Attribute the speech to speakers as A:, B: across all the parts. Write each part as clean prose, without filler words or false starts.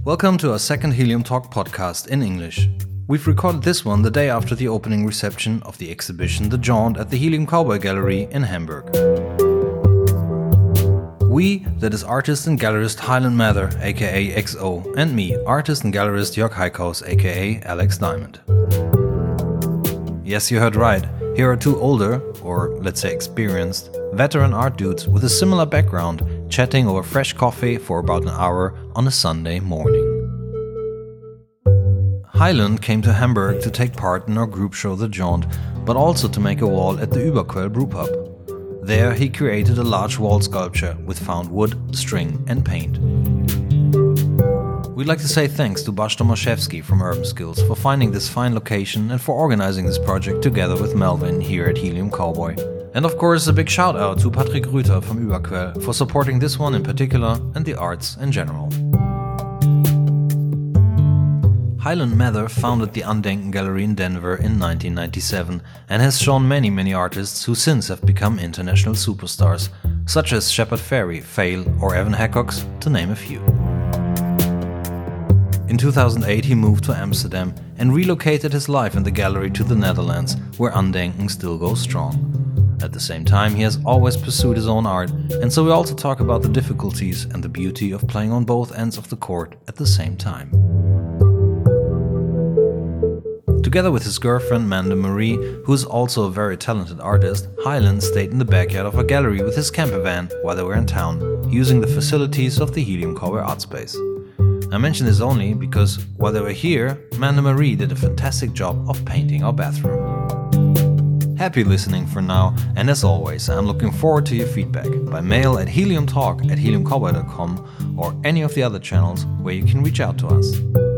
A: Welcome to our second Helium Talk podcast in English. We've recorded this one the day after the opening reception of the exhibition The Jaunt at the Helium Cowboy Gallery in Hamburg. We, that is artist and gallerist Highland Mather, aka XO, and me, artist and gallerist Jörg Heikhaus, aka Alex Diamond. Yes, you heard right. Here are two older, or let's say experienced, veteran art dudes with a similar background chatting over fresh coffee for about an hour on a Sunday morning. Highland came to Hamburg to take part in our group show The Jaunt, but also to make a wall at the Überquell Brewpub. There he created a large wall sculpture with found wood, string and paint. We'd like to say thanks to Bas Tomaszewski from Urban Skills for finding this fine location and for organizing this project together with Melvin here at Helium Cowboy. And of course a big shout out to Patrick Rüther from Überquell for supporting this one in particular and the arts in general. Highland Mather founded the Andenken Gallery in Denver in 1997 and has shown many artists who since have become international superstars, such as Shepard Fairey, Fail or Evan Hackox, to name a few. In 2008 he moved to Amsterdam and relocated his life in the gallery to the Netherlands, where Andenken still goes strong. At the same time, he has always pursued his own art, and so we also talk about the difficulties and the beauty of playing on both ends of the court at the same time. Together with his girlfriend Manda Marie, who is also a very talented artist, Highland stayed in the backyard of our gallery with his camper van while they were in town, using the facilities of the Helium Cowboy Art Space. I mention this only because while they were here, Manda Marie did a fantastic job of painting our bathroom. Happy listening for now, and as always, I'm looking forward to your feedback by mail at heliumtalk@heliumcowboy.com or any of the other channels where you can reach out to us.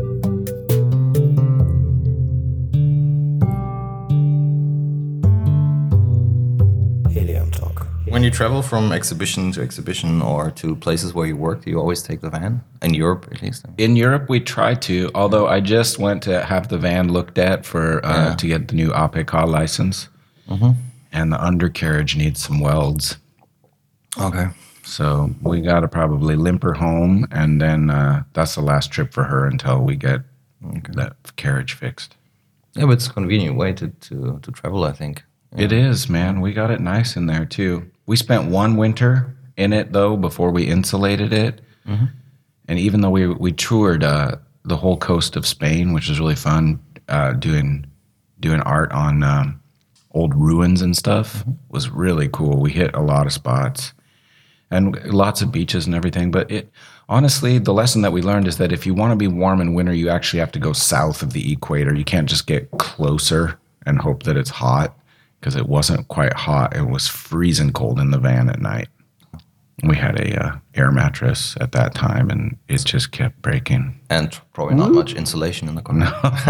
B: Helium Talk.
A: When you travel from exhibition to exhibition or to places where you work, do you always take the van? In Europe, at least?
C: In Europe, we try to, although I just went to have the van looked at for to get the new APK license. Mm-hmm. And the undercarriage needs some welds.
A: Okay.
C: So we got to probably limp her home, and then that's the last trip for her until we get that carriage fixed.
A: Yeah, but it's a convenient way to travel, I think. Yeah.
C: It is, man. We got it nice in there, too. We spent one winter in it, though, before we insulated it. Mm-hmm. And even though we toured the whole coast of Spain, which was really fun, doing art on old ruins and stuff, was really cool. We hit a lot of spots and lots of beaches and everything. But honestly, the lesson that we learned is that if you want to be warm in winter, you actually have to go south of the equator. You can't just get closer and hope that it's hot, because it wasn't quite hot. It was freezing cold in the van at night. We had a air mattress at that time, and it just kept breaking.
A: And probably not much insulation in the car.
C: No.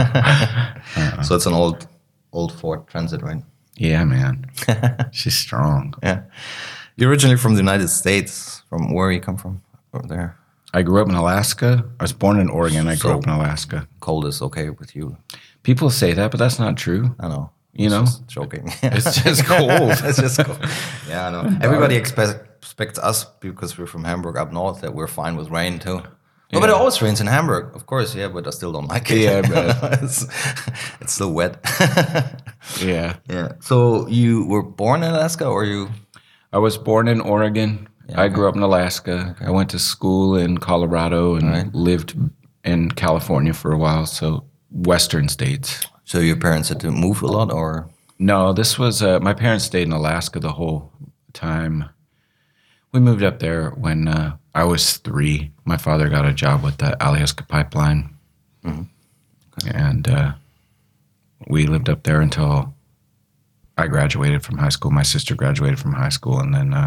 A: So it's an old Ford Transit, right?
C: Yeah, man. She's strong.
A: Yeah. You're originally from the United States. From where you come from? Over there.
C: I grew up in Alaska. I was born in Oregon. I grew up in Alaska.
A: Cold is okay with you.
C: People say that, but that's not true.
A: I know.
C: You know?
A: Just joking.
C: It's just cold.
A: It's just cold. Yeah, I know. Everybody expects us, because we're from Hamburg up north, that we're fine with rain too. Yeah. But it always rains in Hamburg, of course, yeah, but I still don't like it.
C: Yeah, but
A: it's still wet.
C: Yeah.
A: Yeah. So you were born in Alaska, or you?
C: I was born in Oregon. Yeah, I grew up in Alaska. Okay. I went to school in Colorado and lived in California for a while, so western states.
A: So your parents had to move a lot, or?
C: No, this was, my parents stayed in Alaska the whole time. We moved up there when I was 3. My father got a job with the Alyeska pipeline. Mm-hmm. Okay. And we lived up there until I graduated from high school. My sister graduated from high school, and then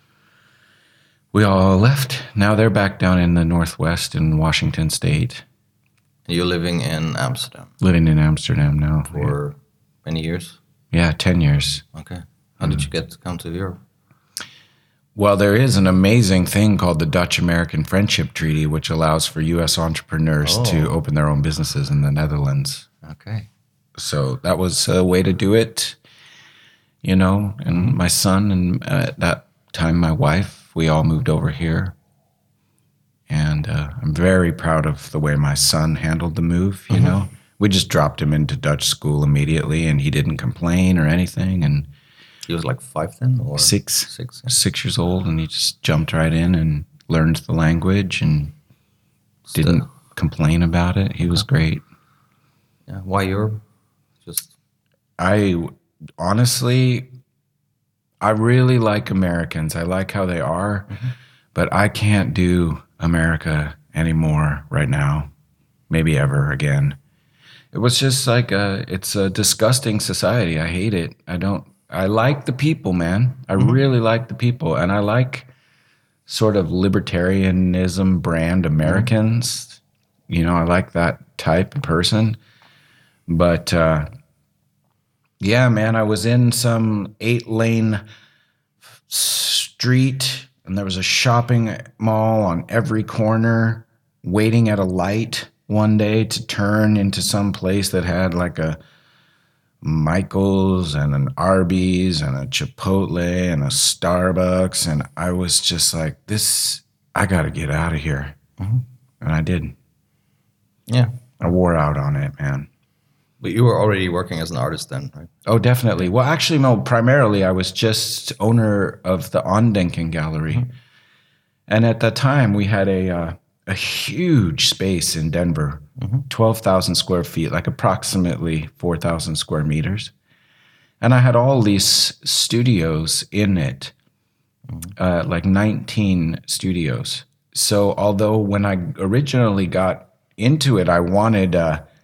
C: we all left. Now they're back down in the Northwest in Washington State.
A: You're living in Amsterdam?
C: Living in Amsterdam now.
A: For many years?
C: Yeah, 10 years.
A: Okay. How did you get to come to Europe?
C: Well, there is an amazing thing called the Dutch-American Friendship Treaty, which allows for U.S. entrepreneurs to open their own businesses in the Netherlands.
A: Okay.
C: So that was a way to do it, you know, and my son and at that time my wife, we all moved over here. And I'm very proud of the way my son handled the move, you know. We just dropped him into Dutch school immediately, and he didn't complain or anything. And
A: He was like 5 then, or
C: six
A: 6.
C: 6 years old, and he just jumped right in and learned the language and didn't complain about it. He was great.
A: Yeah. Why Europe? Just
C: I honestly, I really like Americans. I like how they are, but I can't do America anymore right now, maybe ever again. It was just like it's a disgusting society. I hate it. I like the people, man. I really like the people. And I like sort of libertarianism brand Americans. You know, I like that type of person. But yeah, man, I was in some 8-lane street, and there was a shopping mall on every corner, waiting at a light one day to turn into some place that had like a Michael's and an Arby's and a Chipotle and a Starbucks. And I was just like, I got to get out of here. And I did.
A: yeah.
C: I wore out on it, man.
A: But you were already working as an artist then, right?
C: Oh, definitely. Well, actually, no, primarily I was just owner of the Andenken Gallery. And at that time, we had a huge space in Denver, 12,000 square feet, like approximately 4,000 square meters. And I had all these studios in it, like 19 studios. So although when I originally got into it, I wanted,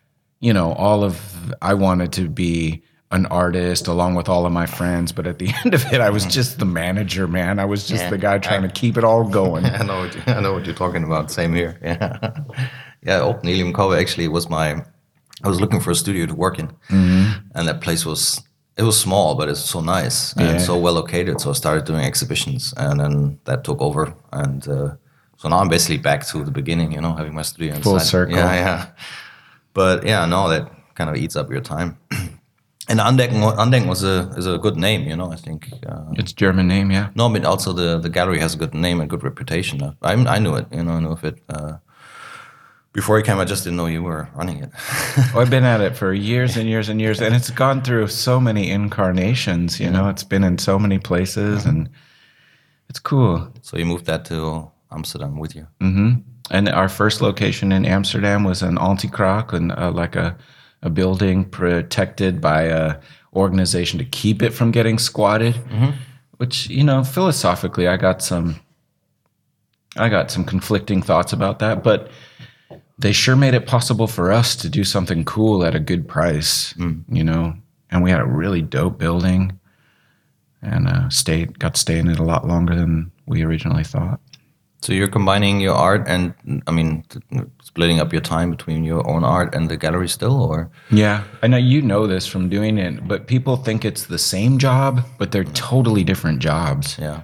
C: I wanted to be an artist along with all of my friends. But at the end of it, I was just the manager, man. I was just the guy trying to keep it all going.
A: I know what you're talking about. Same here. Yeah. Yeah. Open Helium Cover actually was I was looking for a studio to work in. And that place was small, but it's so nice and so well located. So I started doing exhibitions, and then that took over. And so now I'm basically back to the beginning, having my studio inside.
C: Full circle.
A: Yeah. But yeah, no, that kind of eats up your time. And Andenken is a good name, I think.
C: It's a German name, yeah.
A: No, but also the gallery has a good name and good reputation. I knew it, I knew of it. Before you came, I just didn't know you were running it.
C: I've been at it for years and years and years, and it's gone through so many incarnations, It's been in so many places, and it's cool.
A: So you moved that to Amsterdam with you?
C: And our first location in Amsterdam was an Antikrak, and like a building protected by a organization to keep it from getting squatted. Which, philosophically, I got some conflicting thoughts about that, but they sure made it possible for us to do something cool at a good price, And we had a really dope building, and got to stay in it a lot longer than we originally thought.
A: So you're combining your art and, splitting up your time between your own art and the gallery still, or?
C: Yeah, I know you know this from doing it, but people think it's the same job, but they're totally different jobs.
A: Yeah.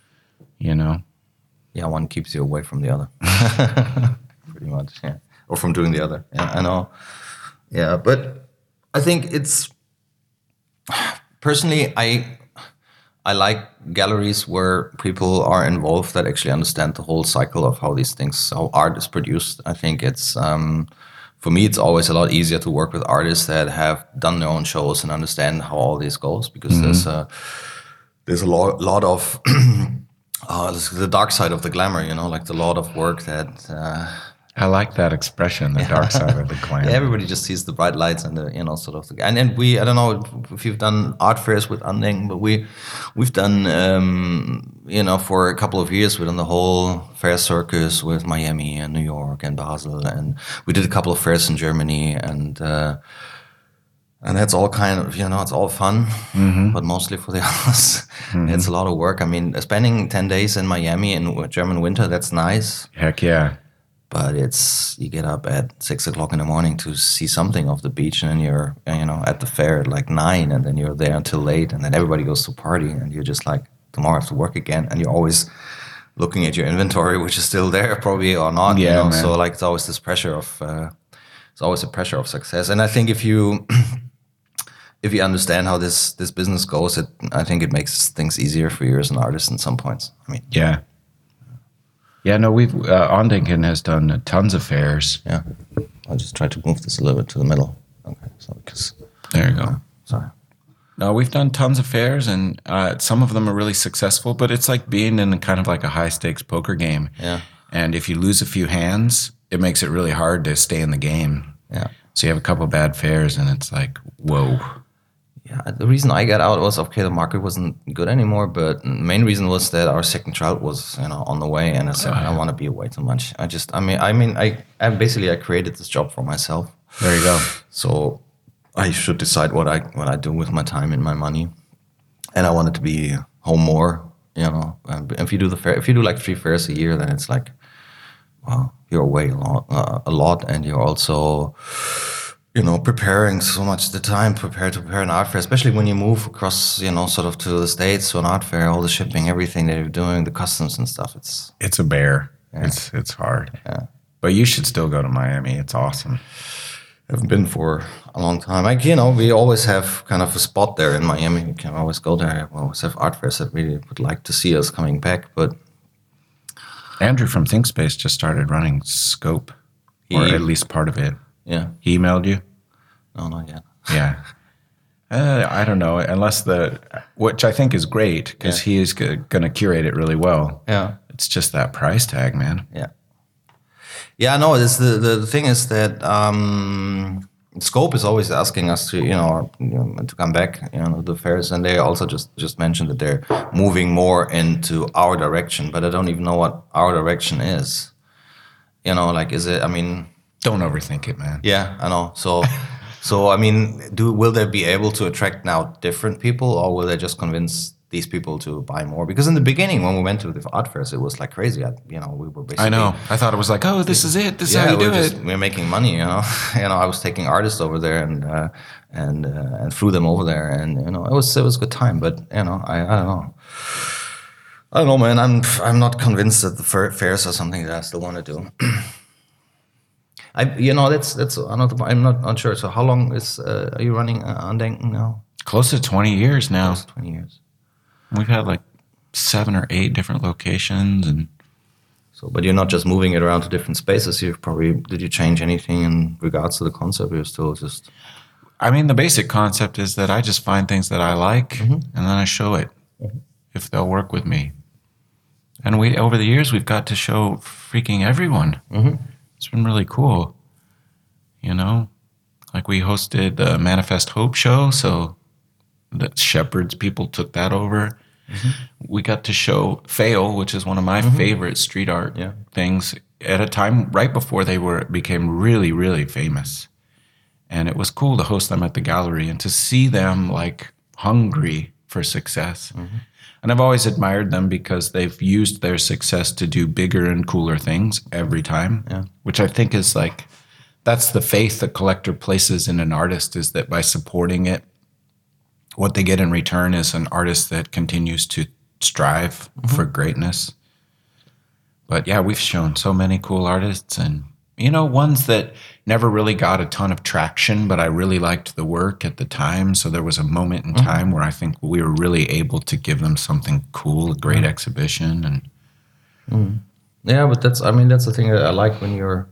C: Yeah,
A: one keeps you away from the other. Pretty much, yeah. Or from doing the other. Yeah, I know. Yeah, but I think it's... Personally, I like galleries where people are involved that actually understand the whole cycle of how art is produced. I think it's, for me, it's always a lot easier to work with artists that have done their own shows and understand how all this goes, because there's a lot of the dark side of the glamour, like the lot of work that
C: I like that expression, the dark side of the glamour.
A: Yeah, everybody just sees the bright lights and the, sort of the, and then I don't know if you've done art fairs with Andenken, but we've done, for a couple of years, we've done the whole fair circus with Miami and New York and Basel, and we did a couple of fairs in Germany, and that's all kind of, it's all fun, but mostly for the others. It's a lot of work. I mean, spending 10 days in Miami in German winter, that's nice.
C: Heck yeah.
A: But you get up at 6 o'clock in the morning to see something of the beach, and then you're, at the fair at like 9, and then you're there until late, and then everybody goes to party, and you're just like, tomorrow I have to work again, and you're always looking at your inventory, which is still there probably or not,
C: Man.
A: So like it's always this pressure of, it's always a pressure of success. And I think if you understand how this business goes, I think it makes things easier for you as an artist in some points. I mean,
C: yeah. Yeah, no, we've Ondingen has done tons of fairs.
A: Yeah. I'll just try to move this a little bit to the middle. Okay, so because
C: There you go.
A: sorry.
C: No, we've done tons of fairs, and some of them are really successful. But it's like being in kind of like a high stakes poker game.
A: Yeah.
C: And if you lose a few hands, it makes it really hard to stay in the game.
A: Yeah.
C: So you have a couple bad fairs, and it's like, whoa.
A: Yeah, the reason I got out was okay. The market wasn't good anymore, but the main reason was that our second child was, on the way, and I said I don't want to be away too much. I basically I created this job for myself,
C: There you go.
A: so I should decide what I do with my time and my money, and I wanted to be home more. And if you do if you do like 3 fairs a year, then it's like, well, you're away a lot, and you're also preparing so much the time to prepare an art fair, especially when you move across, sort of to the States to an art fair, all the shipping, everything that you're doing, the customs and stuff.
C: It's a bear.
A: Yeah.
C: It's hard.
A: Yeah.
C: But you should still go to Miami. It's awesome.
A: I haven't been for a long time. We always have kind of a spot there in Miami. You can always go there. We always have art fairs that really would like to see us coming back. But
C: Andrew from ThinkSpace just started running Scope, or at least part of it.
A: yeah,
C: He emailed you?
A: no, not yet.
C: Yeah. I don't know, which I think is great because he is going to curate it really well.
A: Yeah.
C: It's just that price tag, man.
A: Yeah. Yeah, no, it's the thing is that Scope is always asking us to, to come back, to the fairs, and they also just mentioned that they're moving more into our direction, but I don't even know what our direction is. Is it,
C: Don't overthink it, man.
A: yeah, I know. So will they be able to attract now different people, or will they just convince these people to buy more? Because in the beginning, when we went to the art fairs, it was like crazy. We were basically.
C: I know. I thought it was like, oh, this is it. This is how you do it.
A: We're making money, I was taking artists over there and flew them over there, and it was a good time. But I don't know. I don't know, man. I'm not convinced that the fairs are something that I still want to do. That's another. I'm not unsure. So how long are you running Ondingen now?
C: Close to 20 years now.
A: Close to 20 years.
C: We've had like 7 or 8 different locations, and
A: So, but you're not just moving it around to different spaces. Did you change anything in regards to the concept? Or you're still just.
C: the basic concept is that I just find things that I like, and then I show it if they'll work with me. And over the years, we've got to show freaking everyone. It's been really cool, Like we hosted the Manifest Hope show, so the Shepherds people took that over. We got to show Fail, which is one of my favorite street art things, at a time right before they became really, really famous. And it was cool to host them at the gallery and to see them like hungry for success. And I've always admired them because they've used their success to do bigger and cooler things every time, which I think is like, that's the faith the collector places in an artist, is that by supporting it, what they get in return is an artist that continues to strive for greatness. But yeah, we've shown so many cool artists, and ones that never really got a ton of traction, but I really liked the work at the time. So there was a moment in time where I think we were really able to give them something cool, a great exhibition. And
A: Yeah, but that's the thing that I like when you're,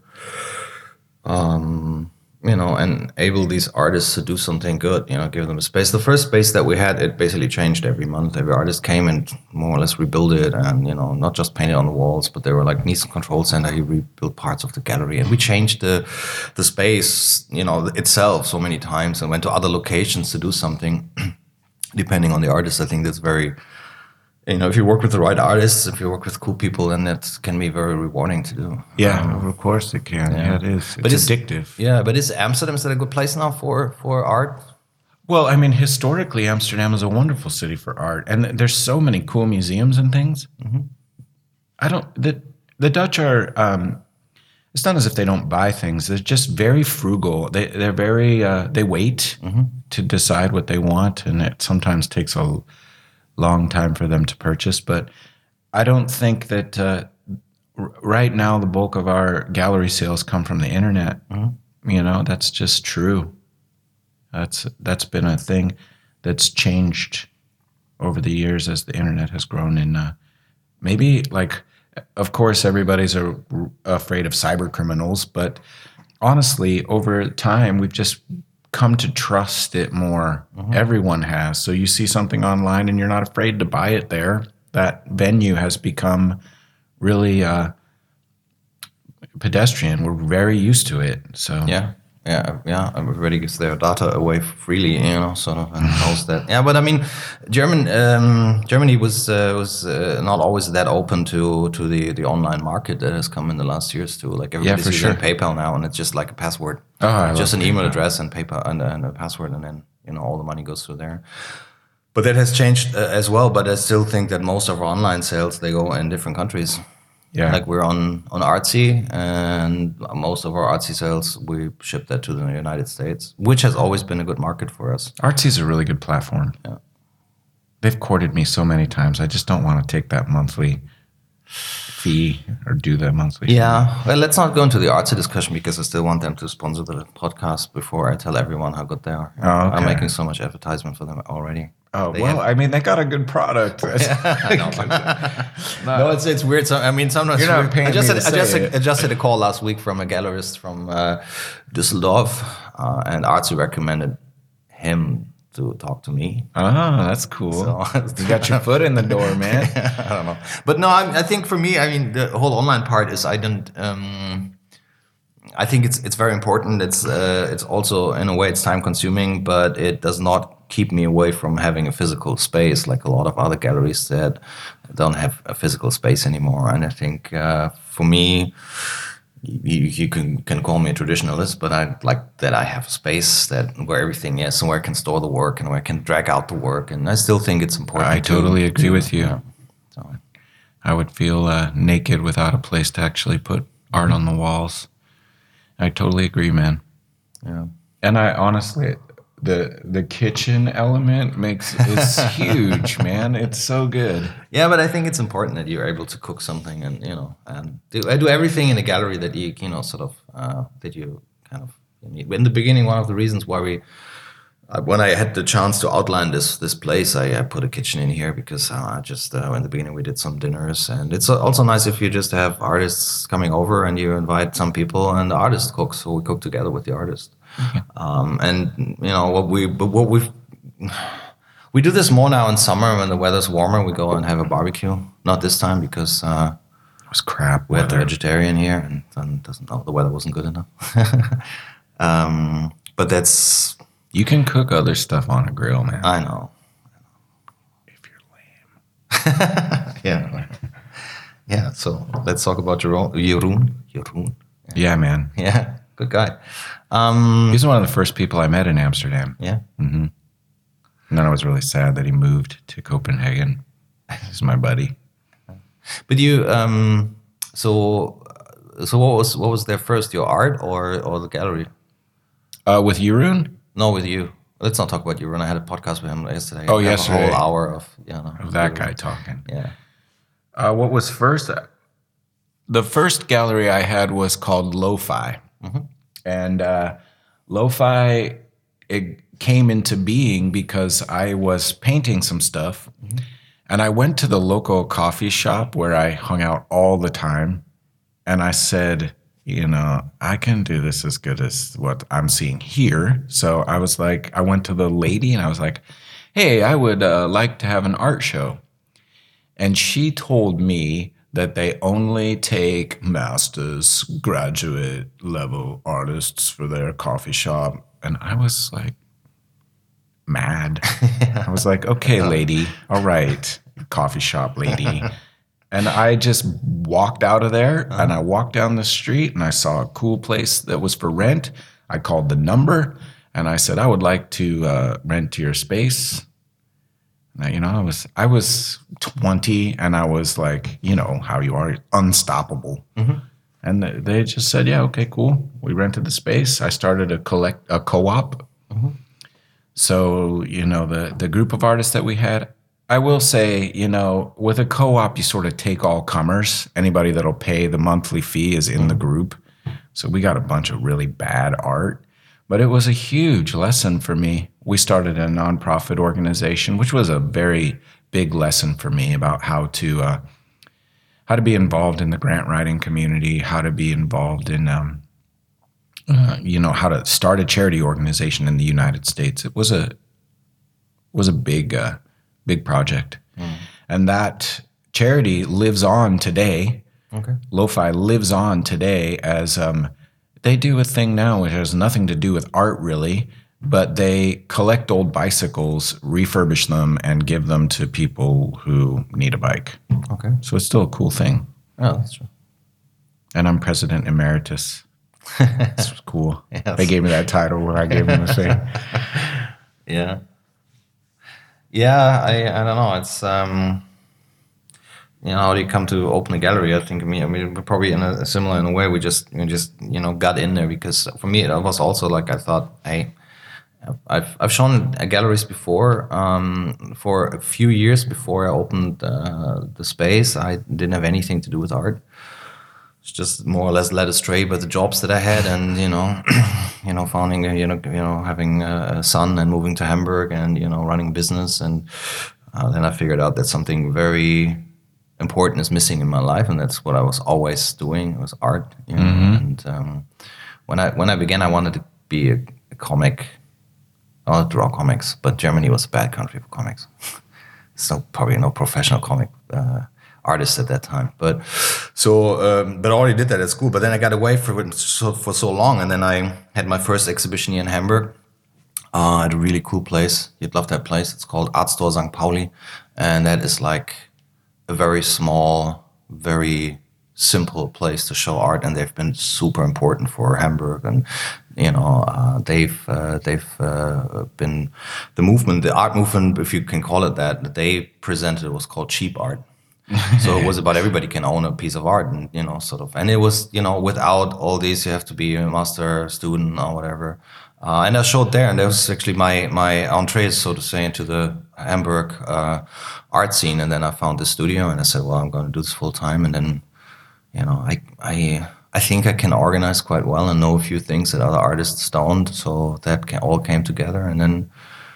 A: and able these artists to do something good, give them a space. The first space that we had, it basically changed every month. Every artist came and more or less rebuilt it, and, not just painted on the walls, but they were like Nielsen Control Center. He rebuilt parts of the gallery, and we changed the space, itself so many times, and went to other locations to do something, depending on the artist. I think that's very, if you work with the right artists, if you work with cool people, then that can be very rewarding to do.
C: of course it can. Yeah, it is. It's addictive.
A: Yeah, but is Amsterdam a good place now for art?
C: Well, historically, Amsterdam is a wonderful city for art, and there's so many cool museums and things. The Dutch are. It's not as if they don't buy things. They're just very frugal. They're very. They wait to decide what they want, and it sometimes takes a long time for them to purchase. But I don't think that right now the bulk of our gallery sales come from the internet. That's just true. That's been a thing that's changed over the years as the internet has grown. And maybe like Of course, everybody's afraid of cyber criminals, but honestly, over time, we've just come to trust it more. Everyone has. So you see something online and you're not afraid to buy it there. That venue has become really pedestrian. We're very used to it. So
A: Yeah. Everybody gives their data away freely, sort of, and knows that. Yeah, but I mean, Germany was not always that open to the online market that has come in the last years too. Like everybody's using PayPal now, and it's just like a password, just an email address and PayPal and a password, and then all the money goes through there. But that has changed as well. But I still think that most of our online sales, they go in different countries.
C: Yeah.
A: Like we're on Artsy, and most of our Artsy sales, we ship that to the United States, which has always been a good market for us.
C: Artsy's a really good platform.
A: Yeah.
C: They've courted me so many times. I just don't want to take that monthly fee or do that monthly fee.
A: Well, let's not go into the Artsy discussion because I still want them to sponsor the podcast before I tell everyone how good they are.
C: Oh, okay.
A: I'm making so much advertisement for them already.
C: Oh, they got a good product.
A: I know. No, it's weird. So, I mean, sometimes
C: you're not paying
A: I just had a call last week from a gallerist from Düsseldorf, and Artsy recommended him to talk to me.
C: Oh, that's cool. So, you got your foot in the door, man.
A: I don't know. But no, I think for me, I mean, the whole online part is I think it's very important. It's also, in a way, it's time consuming, but it does not keep me away from having a physical space like a lot of other galleries that don't have a physical space anymore. And I think for me, you can call me a traditionalist, but I like that I have a space where everything is, and where I can store the work and where I can drag out the work. And I still think it's important.
C: I totally agree with you.
A: Yeah. So,
C: I would feel naked without a place to actually put art on the walls. I totally agree, man.
A: Yeah.
C: And I honestly, the kitchen element it's huge, man. It's so good.
A: Yeah, but I think it's important that you're able to cook something and do everything in a gallery that you that you kind of in the beginning. One of the reasons why when I had the chance to outline this place, I put a kitchen in here because in the beginning we did some dinners, and it's also nice if you just have artists coming over and you invite some people and the artist cooks, so we cook together with the artist. And we do this more now in summer when the weather's warmer. We go and have a barbecue. Not this time because
C: it was crap
A: we had the
C: weather.
A: vegetarian here, and then the weather wasn't good enough. But that's.
C: You can cook other stuff on a grill, man.
A: I know.
C: If you're lame.
A: Yeah. Yeah, so let's talk about Jeroen.
C: Yeah, man.
A: Yeah, good guy.
C: He's one of the first people I met in Amsterdam.
A: Yeah.
C: Mm-hmm. And then I was really sad that he moved to Copenhagen. He's my buddy.
A: But you, so what was there first, your art or the gallery?
C: With Jeroen?
A: No, with you. Let's not talk about Jeroen. I had a podcast with him yesterday.
C: Oh,
A: I have
C: yesterday.
A: A whole hour of
C: That guy talking.
A: Yeah.
C: What was first? The first gallery I had was called Lo-Fi.
A: Mm-hmm.
C: And Lo-Fi, it came into being because I was painting some stuff. Mm-hmm. And I went to the local coffee shop where I hung out all the time. And I said, I can do this as good as what I'm seeing here. So I was like, I went to the lady and I was like, hey, I would like to have an art show. And she told me that they only take master's, graduate level artists for their coffee shop. And I was like, mad. I was like, okay, lady. All right, coffee shop lady. And I just walked out of there and I walked down the street and I saw a cool place that was for rent. I called the number and I said, I would like to rent your space. And, I was 20 and I was like, how you are, unstoppable. Mm-hmm. And they just said, yeah, okay, cool. We rented the space. I started a co-op. Mm-hmm. So, the group of artists that we had, I will say, with a co-op, you sort of take all comers. Anybody that'll pay the monthly fee is in the group. So we got a bunch of really bad art. But it was a huge lesson for me. We started a nonprofit organization, which was a very big lesson for me about how to how to be involved in the grant writing community, how to be involved in, how to start a charity organization in the United States. It was a big project. And that charity lives on today.
A: Okay.
C: Lo-Fi lives on today as they do a thing now which has nothing to do with art really, but they collect old bicycles, refurbish them, and give them to people who need a bike.
A: Okay.
C: So it's still a cool thing.
A: Oh, that's true.
C: And I'm president emeritus. It's cool.
A: Yes.
C: They gave me that title where I gave them the thing.
A: Yeah. Yeah, I don't know. It's how do you come to open a gallery? I think we're probably similar in a way. We just got in there because for me it was also like I thought, hey, I've shown galleries before. For a few years before I opened the space, I didn't have anything to do with art. It's just more or less led astray by the jobs that I had, and founding, having a son and moving to Hamburg, and running business, and then I figured out that something very important is missing in my life, and that's what I was always doing. It was art, And when I began, I wanted to be a comic. I wanted to draw comics, but Germany was a bad country for comics. So probably no professional comic artists at that time, but I already did that at school. But then I got away for so long, and then I had my first exhibition here in Hamburg at a really cool place. You'd love that place. It's called Art Store St. Pauli, and that is like a very small, very simple place to show art, and they've been super important for Hamburg, and they've been the art movement, if you can call it that they presented was called cheap art. So it was about everybody can own a piece of art, and and it was without all these, you have to be a master student or whatever. And I showed there, and that was actually my entree, so to say, into the Hamburg art scene. And then I found this studio, and I said, well, I'm going to do this full time. And then I think I can organize quite well and know a few things that other artists don't. So that all came together, and then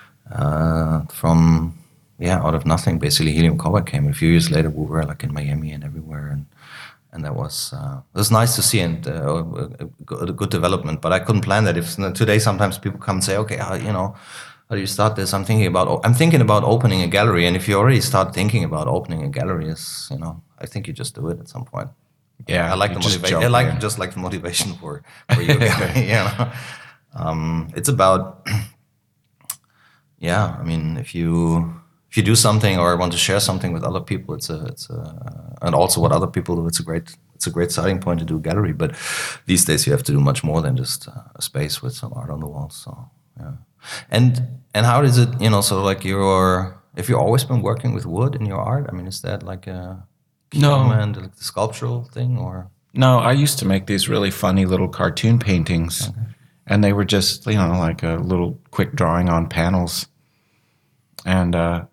A: out of nothing, basically Helium Cowboy came. A few years later, we were like in Miami and everywhere, and that was it was nice to see, and a good development. But I couldn't plan that. If today sometimes people come and say, okay, how do you start this? I'm thinking about opening a gallery, and if you already start thinking about opening a gallery, I think you just do it at some point.
C: Yeah,
A: I like the motivation. I like the motivation for your gallery. It's about if you do something or want to share something with other people, and also what other people do, it's a great starting point to do a gallery. But these days you have to do much more than just a space with some art on the walls. So yeah, and how is it? If you've always been working with wood in your art, is that like a like the sculptural thing, or?
C: No, I used to make these really funny little cartoon paintings, okay. And they were just like a little quick drawing on panels, and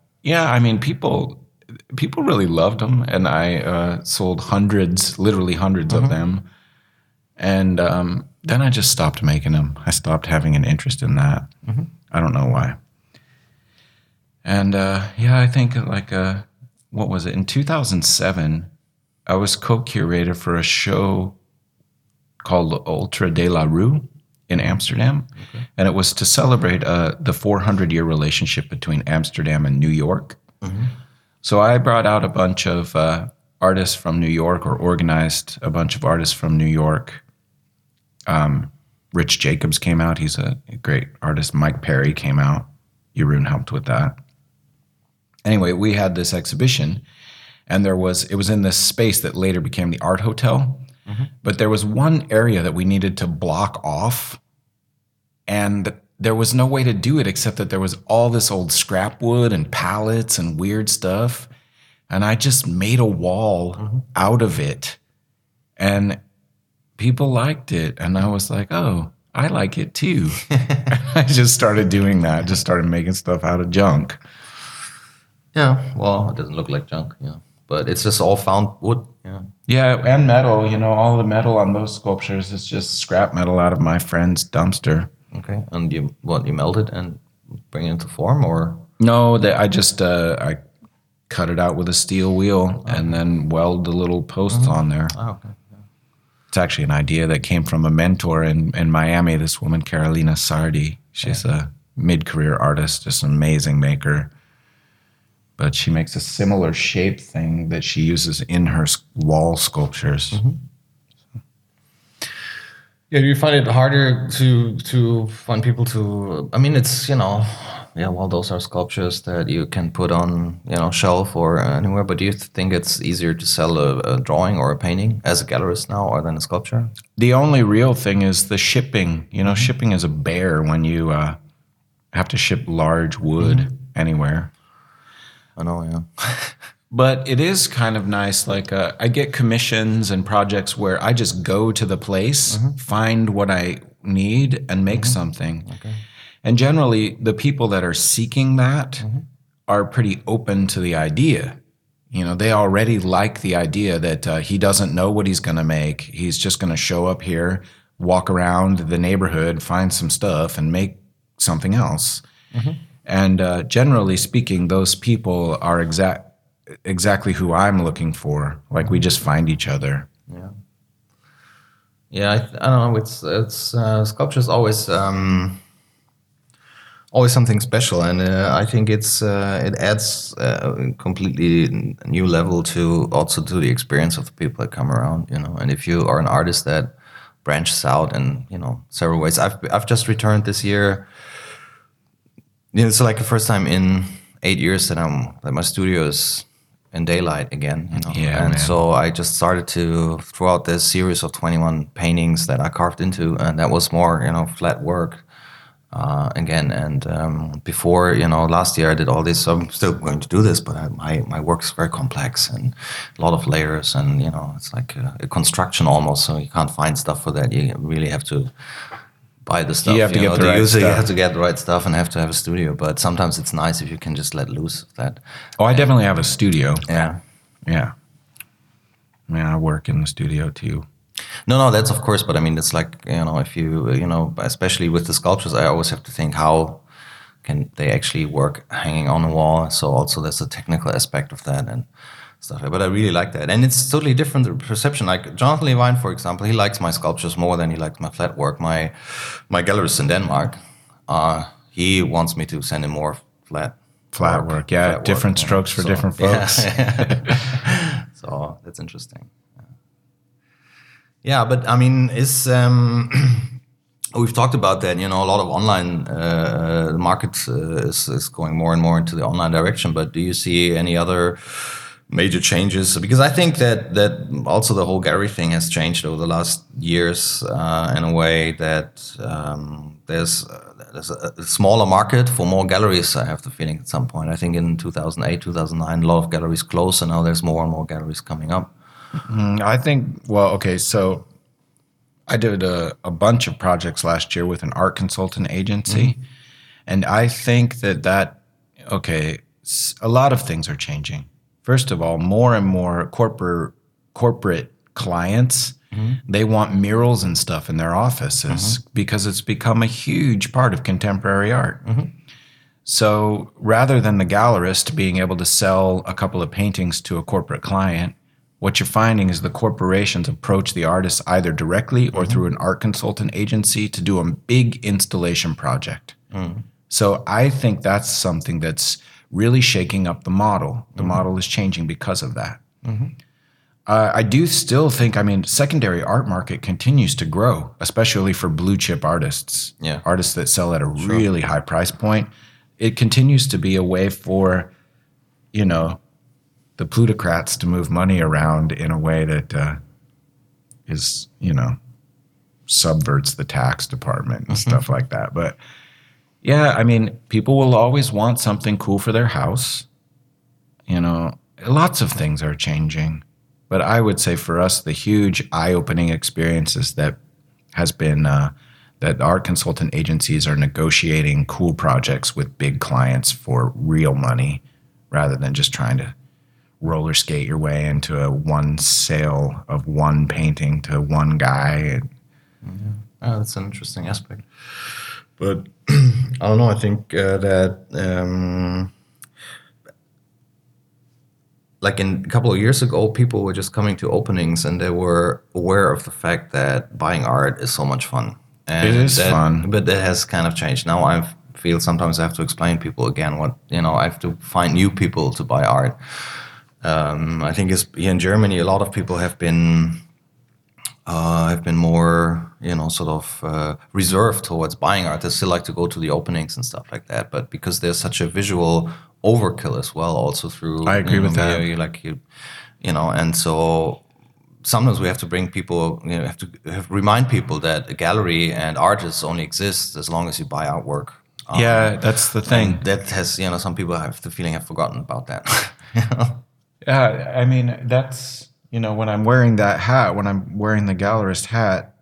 C: people really loved them, and I sold literally hundreds of them, and then I just stopped making them. I stopped having an interest in that. I don't know why. And I think what was it? In 2007, I was co-curator for a show called Ultra de la Rue in Amsterdam. Okay. And it was to celebrate the 400-year relationship between Amsterdam and New York. So I brought out a bunch of artists from New York, or organized a bunch of artists from New York. Rich Jacobs came out. He's a great artist. Mike Perry came out. Jeroen helped with that. Anyway, we had this exhibition, and it was in this space that later became the Art Hotel. But there was one area that we needed to block off, and there was no way to do it except that there was all this old scrap wood and pallets and weird stuff. And I just made a wall out of it, and people liked it. And I was like, oh, I like it too. I just started doing that, just started making stuff out of junk.
A: Yeah, well, it doesn't look like junk, but it's just all found wood.
C: Yeah, and metal. All the metal on those sculptures is just scrap metal out of my friend's dumpster.
A: Okay, and you melt it and bring it into form, or?
C: No, I just I cut it out with a steel wheel and then weld the little posts on there.
A: Oh, okay.
C: It's actually an idea that came from a mentor in Miami, this woman, Carolina Sardi. She's a mid-career artist, just an amazing maker. But she makes a similar shape thing that she uses in her wall sculptures.
A: Yeah, do you find it harder to find people to? I mean, it's well, those are sculptures that you can put on shelf or anywhere. But do you think it's easier to sell a drawing or a painting as a gallerist now, or than a sculpture?
C: The only real thing is the shipping. Shipping is a bear when you have to ship large wood anywhere.
A: I know, yeah.
C: But it is kind of nice. Like I get commissions and projects where I just go to the place, find what I need, and make something. Okay. And generally, the people that are seeking that are pretty open to the idea. They already like the idea that he doesn't know what he's going to make. He's just going to show up here, walk around the neighborhood, find some stuff, and make something else. And generally speaking, those people are exactly who I'm looking for. Like, we just find each other.
A: Yeah. Yeah, I don't know. It's sculpture's always something special, and I think it adds a completely new level to the experience of the people that come around. And if you are an artist that branches out in several ways, I've just returned this year. It's like the first time in 8 years that my studio is in daylight again.
C: Yeah,
A: and
C: man.
A: so I just started to throw out this series of 21 paintings that I carved into, and that was more flat work. Again, and before last year I did all this. So I'm still going to do this, but my work is very complex and a lot of layers, and it's like a construction almost. So you can't find stuff for that. You really have to buy the stuff.
C: You have to get the right stuff.
A: You have to get the right stuff and have to have a studio. But sometimes it's nice if you can just let loose of that.
C: Oh, I definitely have a studio.
A: Yeah.
C: Yeah. I work in the studio too.
A: No, that's of course, but I mean, it's like, if you, especially with the sculptures, I always have to think, how can they actually work hanging on a wall? So also there's a technical aspect of that and stuff. But I really like that. And it's totally different perception. Like Jonathan Levine, for example, he likes my sculptures more than he likes my flat work. My gallerist in Denmark, he wants me to send him more flat
C: work. Yeah,
A: flat
C: different
A: work,
C: strokes for different folks.
A: Yeah. So that's interesting. Yeah, but I mean, we've talked about that. A lot of online the market is going more and more into the online direction. But do you see any other major changes? Because I think that also the whole gallery thing has changed over the last years in a way that there's a smaller market for more galleries. I have the feeling at some point. I think in 2008, 2009, a lot of galleries closed, and now there's more and more galleries coming up.
C: I think, so I did a bunch of projects last year with an art consultant agency. And I think that a lot of things are changing. First of all, more and more corporate clients, they want murals and stuff in their offices because it's become a huge part of contemporary art. So rather than the gallerist being able to sell a couple of paintings to a corporate client, what you're finding is the corporations approach the artists either directly or through an art consultant agency to do a big installation project. So I think that's something that's really shaking up the model. The model is changing because of that. I do still think, secondary art market continues to grow, especially for blue chip artists, artists that sell at a really high price point. It continues to be a way for, the plutocrats to move money around in a way that is, subverts the tax department and stuff like that. But yeah, people will always want something cool for their house. Lots of things are changing. But I would say for us, the huge eye-opening experiences that has been that art consultant agencies are negotiating cool projects with big clients for real money rather than just trying to roller skate your way into one sale of one painting to one guy.
A: Oh, that's an interesting aspect. But I don't know. I think that like a couple of years ago, people were just coming to openings and they were aware of the fact that buying art is so much fun. And
C: It is fun.
A: But it has kind of changed. Now I feel sometimes I have to explain people again what, I have to find new people to buy art. I think here in Germany, a lot of people have been more, sort of reserved towards buying art. They still like to go to the openings and stuff like that. But because there's such a visual overkill as well, also through
C: I agree with that.
A: And so sometimes we have to bring people, remind people that a gallery and artists only exist as long as you buy artwork.
C: Yeah, that's the thing.
A: That has, some people have the feeling have forgotten about that.
C: Yeah, I mean, that's, when I'm wearing that hat, when I'm wearing the gallerist hat,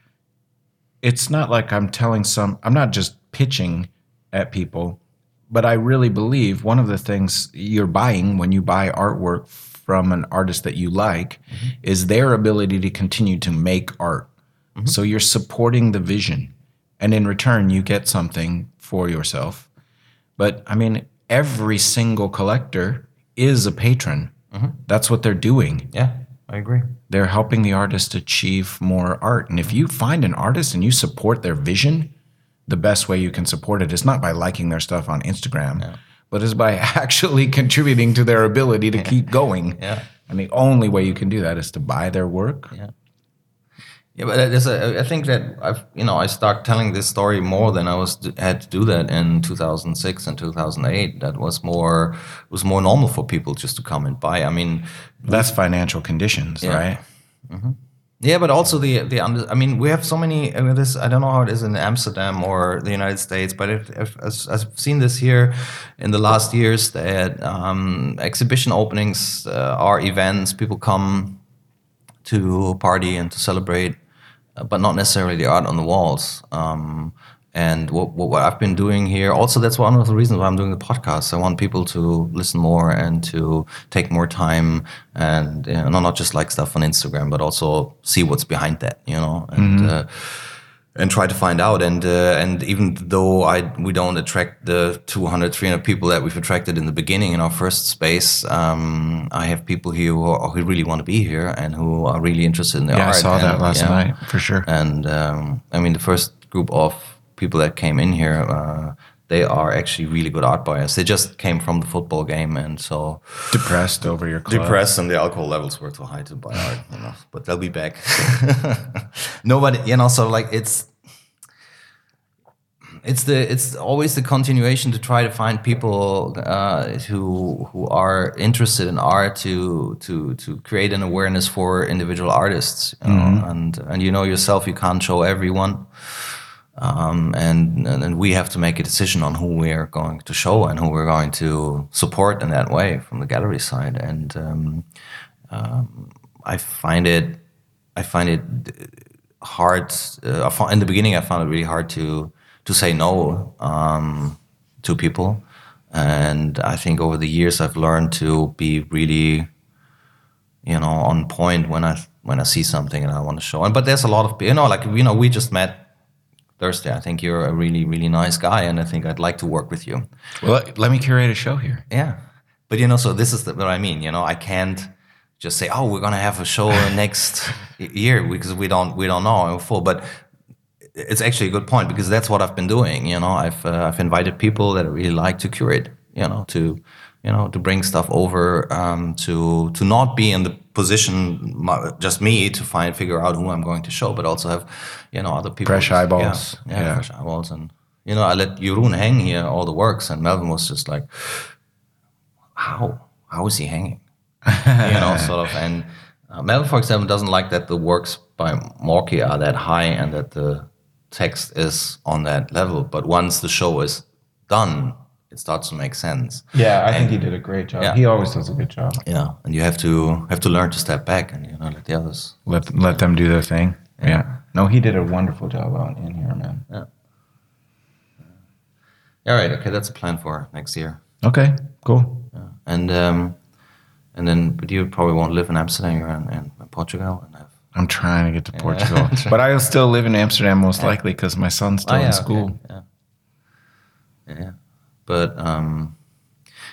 C: it's not like I'm not just pitching at people, but I really believe one of the things you're buying when you buy artwork from an artist that you like is their ability to continue to make art. So you're supporting the vision, and in return, you get something for yourself. But I mean, every single collector is a patron. That's what they're doing.
A: Yeah, I agree.
C: They're helping the artist achieve more art. And if you find an artist and you support their vision, the best way you can support it is not by liking their stuff on Instagram, but is by actually contributing to their ability to keep going.
A: Yeah.
C: And the only way you can do that is to buy their work.
A: Yeah. Yeah, but I think that I start telling this story more than I had to do that in 2006 and 2008. That was more normal for people just to come and buy. I mean,
C: that's financial conditions, right?
A: Yeah, but also we have so many. I don't know how it is in Amsterdam or the United States, but I've seen this here in the last years that exhibition openings are events. People come to party and to celebrate, but not necessarily the art on the walls. And what I've been doing here, also that's one of the reasons why I'm doing the podcast. I want people to listen more and to take more time and not just like stuff on Instagram, but also see what's behind that, and try to find out. And even though we don't attract the 200, 300 people that we've attracted in the beginning in our first space, I have people here who really want to be here and who are really interested in the art.
C: Yeah, I saw that last night, for sure.
A: And the first group of people that came in here, they are actually really good art buyers. They just came from the football game, and so
C: depressed over your club.
A: Depressed, and the alcohol levels were too high to buy art. But they'll be back. Nobody, so like it's always the continuation to try to find people who are interested in art to create an awareness for individual artists. And yourself, you can't show everyone. And we have to make a decision on who we are going to show and who we're going to support in that way from the gallery side. And I find it hard. In the beginning, I found it really hard to say no to people. And I think over the years, I've learned to be really, on point when I see something and I want to show. But there's a lot of, we just met Thursday. I think you're a really, really nice guy, and I think I'd like to work with you.
C: Well, let me curate a show here.
A: Yeah. But, so this is what I mean. I can't just say, oh, we're going to have a show next year because we don't know. I'm full. But it's actually a good point because that's what I've been doing. I've invited people that I really like to curate, to bring stuff over, to not be in the position, just me, to figure out who I'm going to show, but also have, other people.
C: Fresh eyeballs.
A: Yeah, fresh eyeballs. And, I let Jeroen hang here all the works, and Melvin was just like, how is he hanging? Sort of. And Melvin, for example, doesn't like that the works by Morky are that high and that the text is on that level. But once the show is done, it starts to make sense.
C: Yeah, I think he did a great job. Yeah. He always does a good job.
A: Yeah, and you have to learn to step back and let the others
C: let them do their thing. Yeah. No, he did a wonderful job out in here, man.
A: Yeah. All right. Okay, that's a plan for next year.
C: Okay. Cool.
A: Yeah. And then, but you probably won't live in Amsterdam. You're in Portugal.
C: I'm trying to get to Portugal, but I'll still live in Amsterdam most likely because my son's still in school.
A: Okay. Yeah. But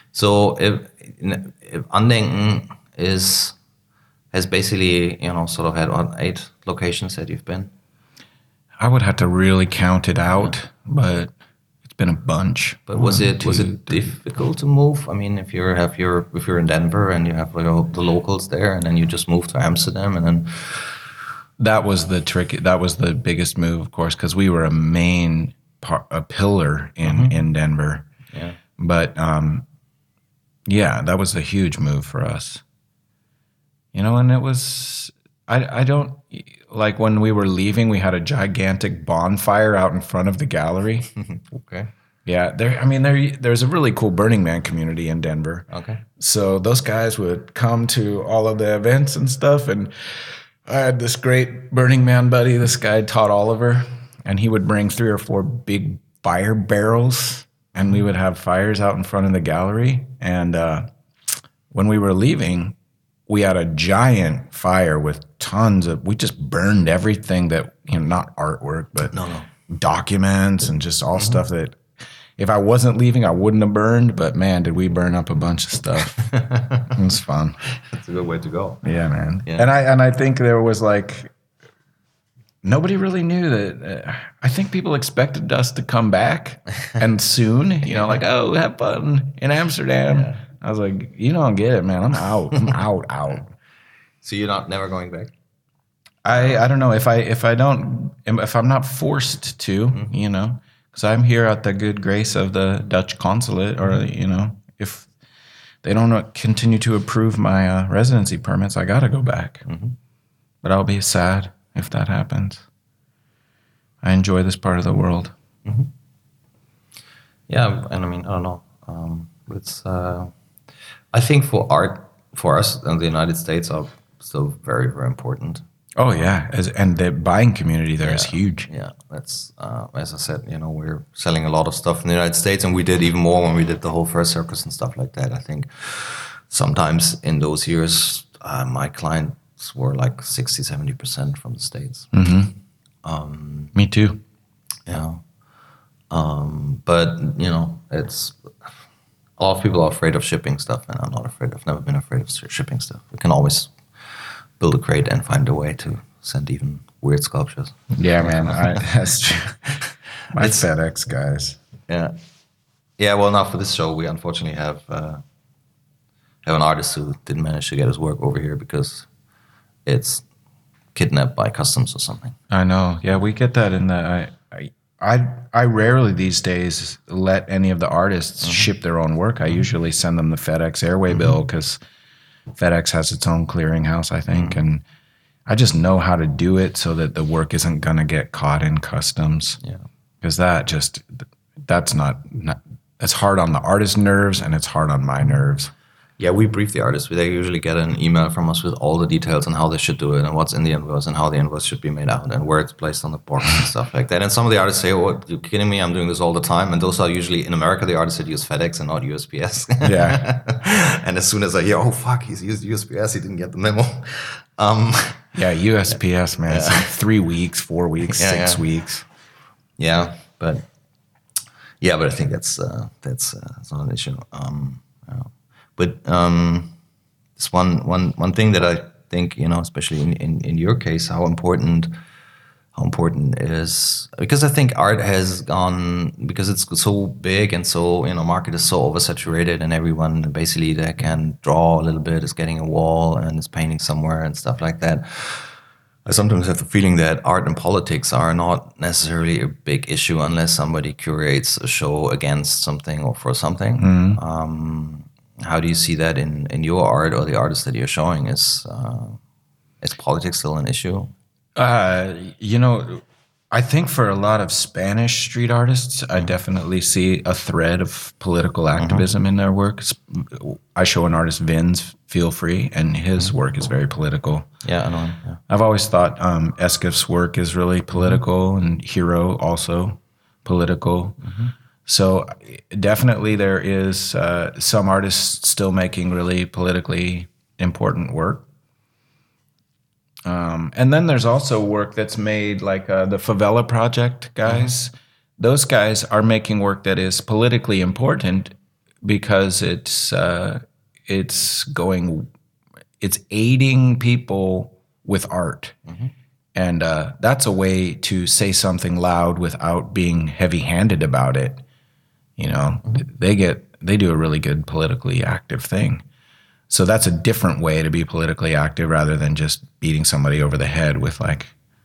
A: So if Andenken has basically, sort of had what, 8 locations that you've been.
C: I would have to really count it out, but it's been a bunch.
A: But was it difficult to move? I mean, if you're in Denver and you have the locals there, and then you just move to Amsterdam, and then
C: that was the trick. That was the biggest move, of course, because we were a pillar in Denver.
A: Yeah.
C: But yeah, that was a huge move for us. And it was. I don't like when we were leaving. We had a gigantic bonfire out in front of the gallery.
A: Okay.
C: Yeah, there's a really cool Burning Man community in Denver.
A: Okay.
C: So those guys would come to all of the events and stuff, and I had this great Burning Man buddy, this guy Todd Oliver, and he would bring 3 or 4 big fire barrels, and we would have fires out in front of the gallery. And when we were leaving, we had a giant fire with we just burned everything that, not artwork, but documents and just all stuff that if I wasn't leaving, I wouldn't have burned. But man, did we burn up a bunch of stuff. It was fun.
A: That's a good way to go.
C: Yeah, man.
A: Yeah.
C: And I think there was nobody really knew that. I think people expected us to come back and soon, oh, have fun in Amsterdam. Yeah. I was like, you don't get it, man. I'm out. I'm out.
A: So you're never going back?
C: I don't know if I'm not forced to, because I'm here at the good grace of the Dutch consulate, or if they don't continue to approve my residency permits, I gotta go back. But I'll be sad if that happens. I enjoy this part of the world.
A: Yeah, and I don't know. It's I think for art, for us in the United States, are still very, very important.
C: Oh yeah, and the buying community there is huge.
A: Yeah, that's as I said, we're selling a lot of stuff in the United States, and we did even more when we did the whole first circus and stuff like that. I think sometimes in those years, my clients were like 60-70% from the States.
C: Me too.
A: Yeah, but it's. A lot of people are afraid of shipping stuff, and I'm not afraid. I've never been afraid of shipping stuff. We can always build a crate and find a way to send even weird sculptures.
C: Yeah, man, that's true. My FedEx guys.
A: Yeah, yeah. Well, now for this show, we unfortunately have an artist who didn't manage to get his work over here because it's kidnapped by customs or something.
C: I know. Yeah, we get that in the. I rarely these days let any of the artists ship their own work. I usually send them the FedEx airway bill because FedEx has its own clearinghouse, I think, and I just know how to do it so that the work isn't going to get caught in customs.
A: Yeah,
C: because that's hard on the artist's nerves, and it's hard on my nerves.
A: Yeah, we brief the artists. They usually get an email from us with all the details on how they should do it and what's in the invoice and how the invoice should be made out and where it's placed on the box and stuff like that. And some of the artists say, "Oh, you kidding me? I'm doing this all the time." And those are usually in America, the artists that use FedEx and not USPS.
C: Yeah.
A: And as soon as I hear, "Oh fuck, he's used USPS, he didn't get the memo."
C: Yeah, USPS, man. It's like 3 weeks, 4 weeks, 6 weeks.
A: Yeah, but I think that's not an issue. But it's one thing that I think, especially in your case, how important is, because I think art has gone, because it's so big and so, market is so oversaturated, and everyone basically that can draw a little bit is getting a wall and is painting somewhere and stuff like that. I sometimes have the feeling that art and politics are not necessarily a big issue unless somebody curates a show against something or for something. How do you see that in your art or the artists that you're showing? Is politics still an issue?
C: I think for a lot of Spanish street artists, I definitely see a thread of political activism in their work. I show an artist, Vince, Feel Free, and his work is very political.
A: Yeah, I know. Yeah.
C: I've always thought Eskif's work is really political, and Hero also political. So definitely there is some artists still making really politically important work. And then there's also work that's made like the Favela Project guys. Those guys are making work that is politically important, because it's aiding people with art. And that's a way to say something loud without being heavy-handed about it. You know, they do a really good politically active thing. So that's a different way to be politically active rather than just beating somebody over the head with like,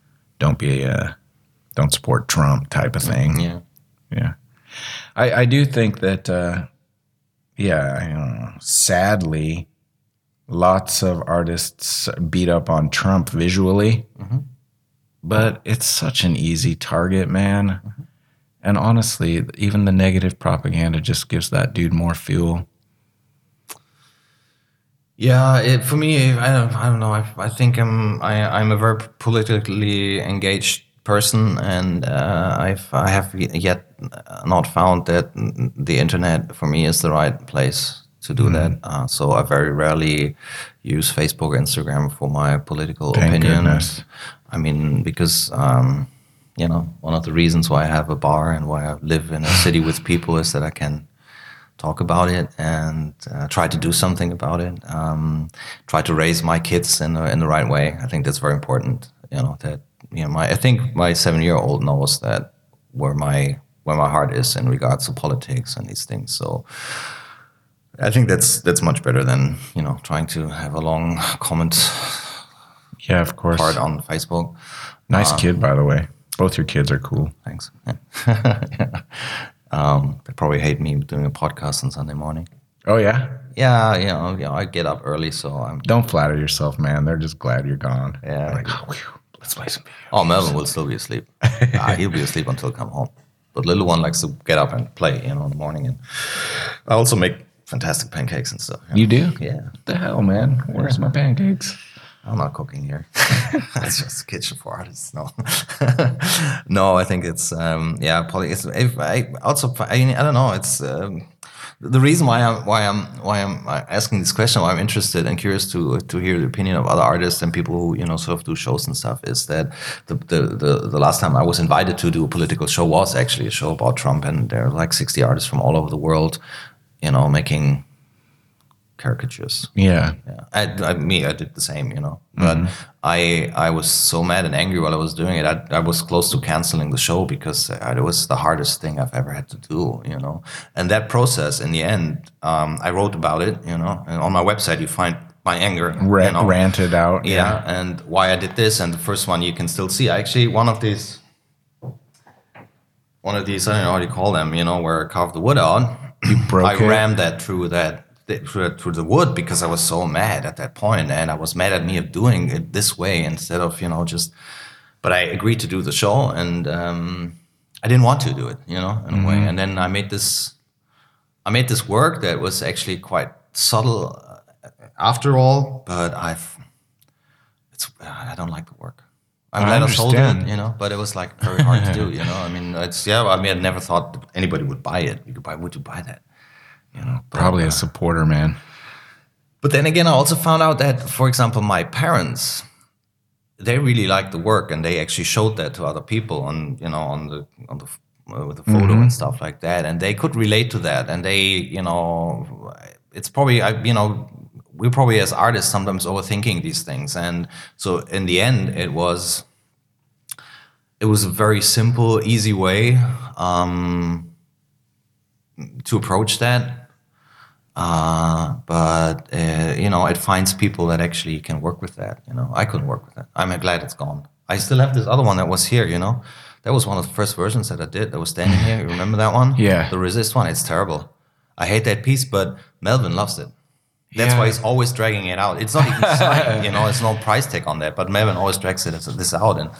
C: don't support Trump type of thing.
A: Yeah.
C: Yeah. I do think that, sadly, lots of artists beat up on Trump visually, but it's such an easy target, man. And honestly, even the negative propaganda just gives that dude more fuel.
A: Yeah, for me, I don't know. I think I'm a very politically engaged person, and I have yet not found that the internet for me is the right place to do that. So I very rarely use Facebook or Instagram for my political
C: Thank
A: opinion.
C: goodness.
A: I mean, because one of the reasons why I have a bar and why I live in a city with people is that I can talk about it and try to do something about it. Try to raise my kids in the right way. I think that's very important. I think my 7-year-old knows that where my heart is in regards to politics and these things. So I think that's much better than trying to have a long comment.
C: Yeah, of course.
A: Part on Facebook.
C: Nice kid, by the way. Both your kids are cool.
A: Thanks. Yeah. They probably hate me doing a podcast on Sunday morning.
C: Oh yeah.
A: Yeah, I get up early, so I'm.
C: Don't flatter yourself, man. They're just glad you're gone.
A: Yeah.
C: They're like, oh, whew, let's play some video.
A: Oh, Melvin will still be asleep. He'll be asleep until I come home. But little one likes to get up and play, in the morning. And I also make fantastic pancakes and stuff.
C: You do?
A: Yeah.
C: What the hell, man? Where's my pancakes?
A: I'm not cooking here. It's just a kitchen for artists. No, no. I think it's It's I don't know. It's the reason why I'm asking this question. Why I'm interested and curious to hear the opinion of other artists and people who sort of do shows and stuff. Is that the last time I was invited to do a political show was actually a show about Trump, and there are like 60 artists from all over the world, making caricatures.
C: Yeah.
A: I did the same, But I was so mad and angry while I was doing it. I was close to canceling the show because it was the hardest thing I've ever had to do, And that process, in the end, I wrote about it, and on my website you find my anger,
C: ranted out.
A: Yeah, and why I did this. And the first one you can still see. Actually, one of these, I don't know how you call them, where I carved the wood out.
C: You broke it.
A: I rammed that through the wood because I was so mad at that point, and I was mad at me of doing it this way instead of just. But I agreed to do the show, and I didn't want to do it, in a way. And then I made this work that was actually quite subtle, after all. But I don't like the work. I'm glad I sold it, but it was like very hard to do, I mean, I never thought anybody would buy it. Why would you buy that?
C: Probably a supporter, man.
A: But then again, I also found out that, for example, my parents, they really liked the work, and they actually showed that to other people on with the photo and stuff like that, and they could relate to that, and they, it's probably we're probably as artists sometimes overthinking these things, and so in the end, it was a very simple, easy way to approach that. But it finds people that actually can work with that. I couldn't work with that. I'm glad it's gone. I still have this other one that was here. That was one of the first versions that I did. That was standing here. You remember that one?
C: Yeah.
A: The Resist one. It's terrible. I hate that piece, but Melvin loves it. That's why he's always dragging it out. It's not even signed. It's no price tag on that. But Melvin always drags this out, and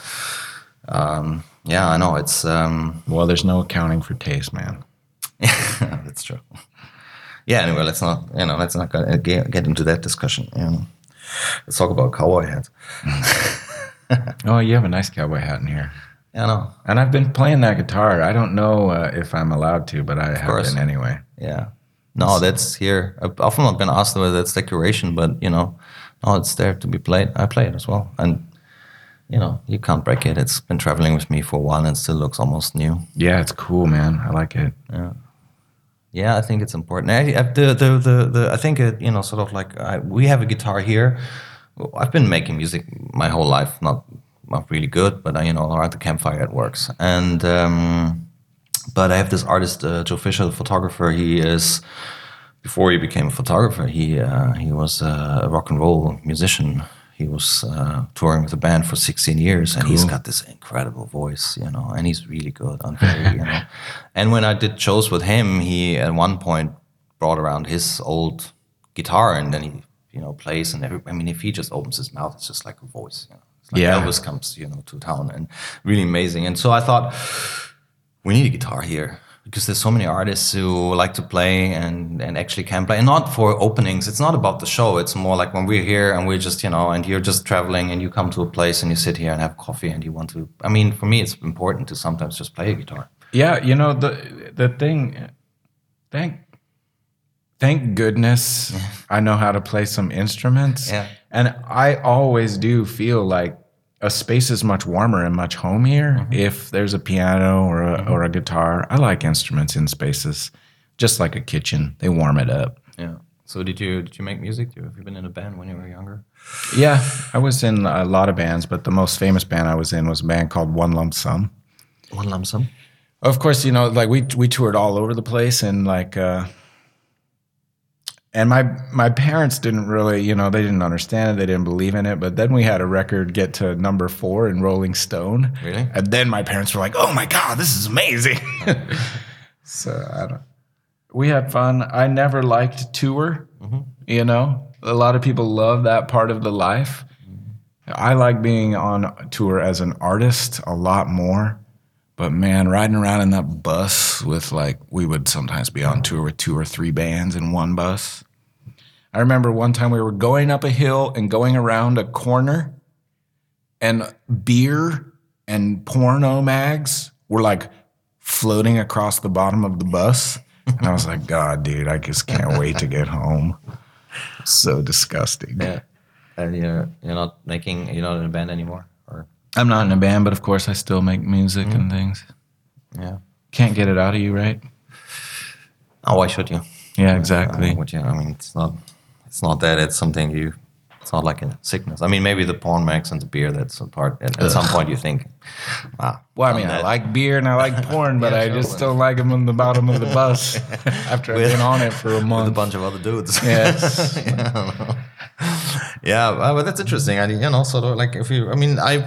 A: I know it's.
C: Well, there's no accounting for taste, man.
A: That's true. Yeah. Anyway, let's not get into that discussion. Let's talk about cowboy hats.
C: Oh, you have a nice cowboy hat in here.
A: Yeah, I know.
C: And I've been playing that guitar. I don't know if I'm allowed to, but I have been anyway.
A: Yeah. No, that's here. I've often not been asked whether that's decoration, but no, it's there to be played. I play it as well, and you can't break it. It's been traveling with me for a while and still looks almost new.
C: Yeah, it's cool, man. I like it.
A: Yeah, I think it's important. I think sort of like we have a guitar here. I've been making music my whole life, not really good, but around the campfire it works. And but I have this artist, Joe Fisher, the photographer. He is before he became a photographer, he was a rock and roll musician. He was touring with a band for 16 years, and he's got this incredible voice, and he's really good on very. And when I did shows with him, he at one point brought around his old guitar, and then he, plays, and if he just opens his mouth, it's just like a voice, It's like Elvis comes, to town, and really amazing. And so I thought, we need a guitar here, because there's so many artists who like to play and actually can play, and not for openings. It's not about the show. It's more like when we're here and we're just, and you're just traveling and you come to a place and you sit here and have coffee and you want to, for me, it's important to sometimes just play a guitar.
C: Yeah. The thing, thank goodness I know how to play some instruments.
A: Yeah.
C: And I always do feel like a space is much warmer and much homier if there's a piano or a guitar. I like instruments in spaces, just like a kitchen. They warm it up.
A: Yeah. So did you make music? Have you been in a band when you were younger?
C: Yeah, I was in a lot of bands, but the most famous band I was in was a band called One Lump Sum.
A: One Lump Sum?
C: Of course, like we toured all over the place, and like and my parents didn't really, they didn't understand it. They didn't believe in it. But then we had a record get to number 4 in Rolling Stone.
A: Really?
C: And then my parents were like, "Oh my God, this is amazing." So we had fun. I never liked tour. A lot of people love that part of the life. I like being on tour as an artist a lot more. But man, riding around in that bus with we would sometimes be on tour with 2 or 3 bands in one bus. I remember one time we were going up a hill and going around a corner, and beer and porno mags were floating across the bottom of the bus. And I was like, God, dude, I just can't wait to get home. So disgusting.
A: Yeah. And you're not in a band anymore? Or?
C: I'm not in a band, but of course I still make music and things.
A: Yeah.
C: Can't get it out of you, right?
A: Oh, why should you?
C: Yeah, exactly.
A: It's not that. It's something it's not like a sickness. Maybe the porn mags and the beer, that's a part. At some point you think,
C: well, I like beer and I like porn, but I just don't like them on the bottom of the bus after I've been on it for a month.
A: With a bunch of other dudes.
C: Yes.
A: Yeah, but that's interesting. Sort of like if you,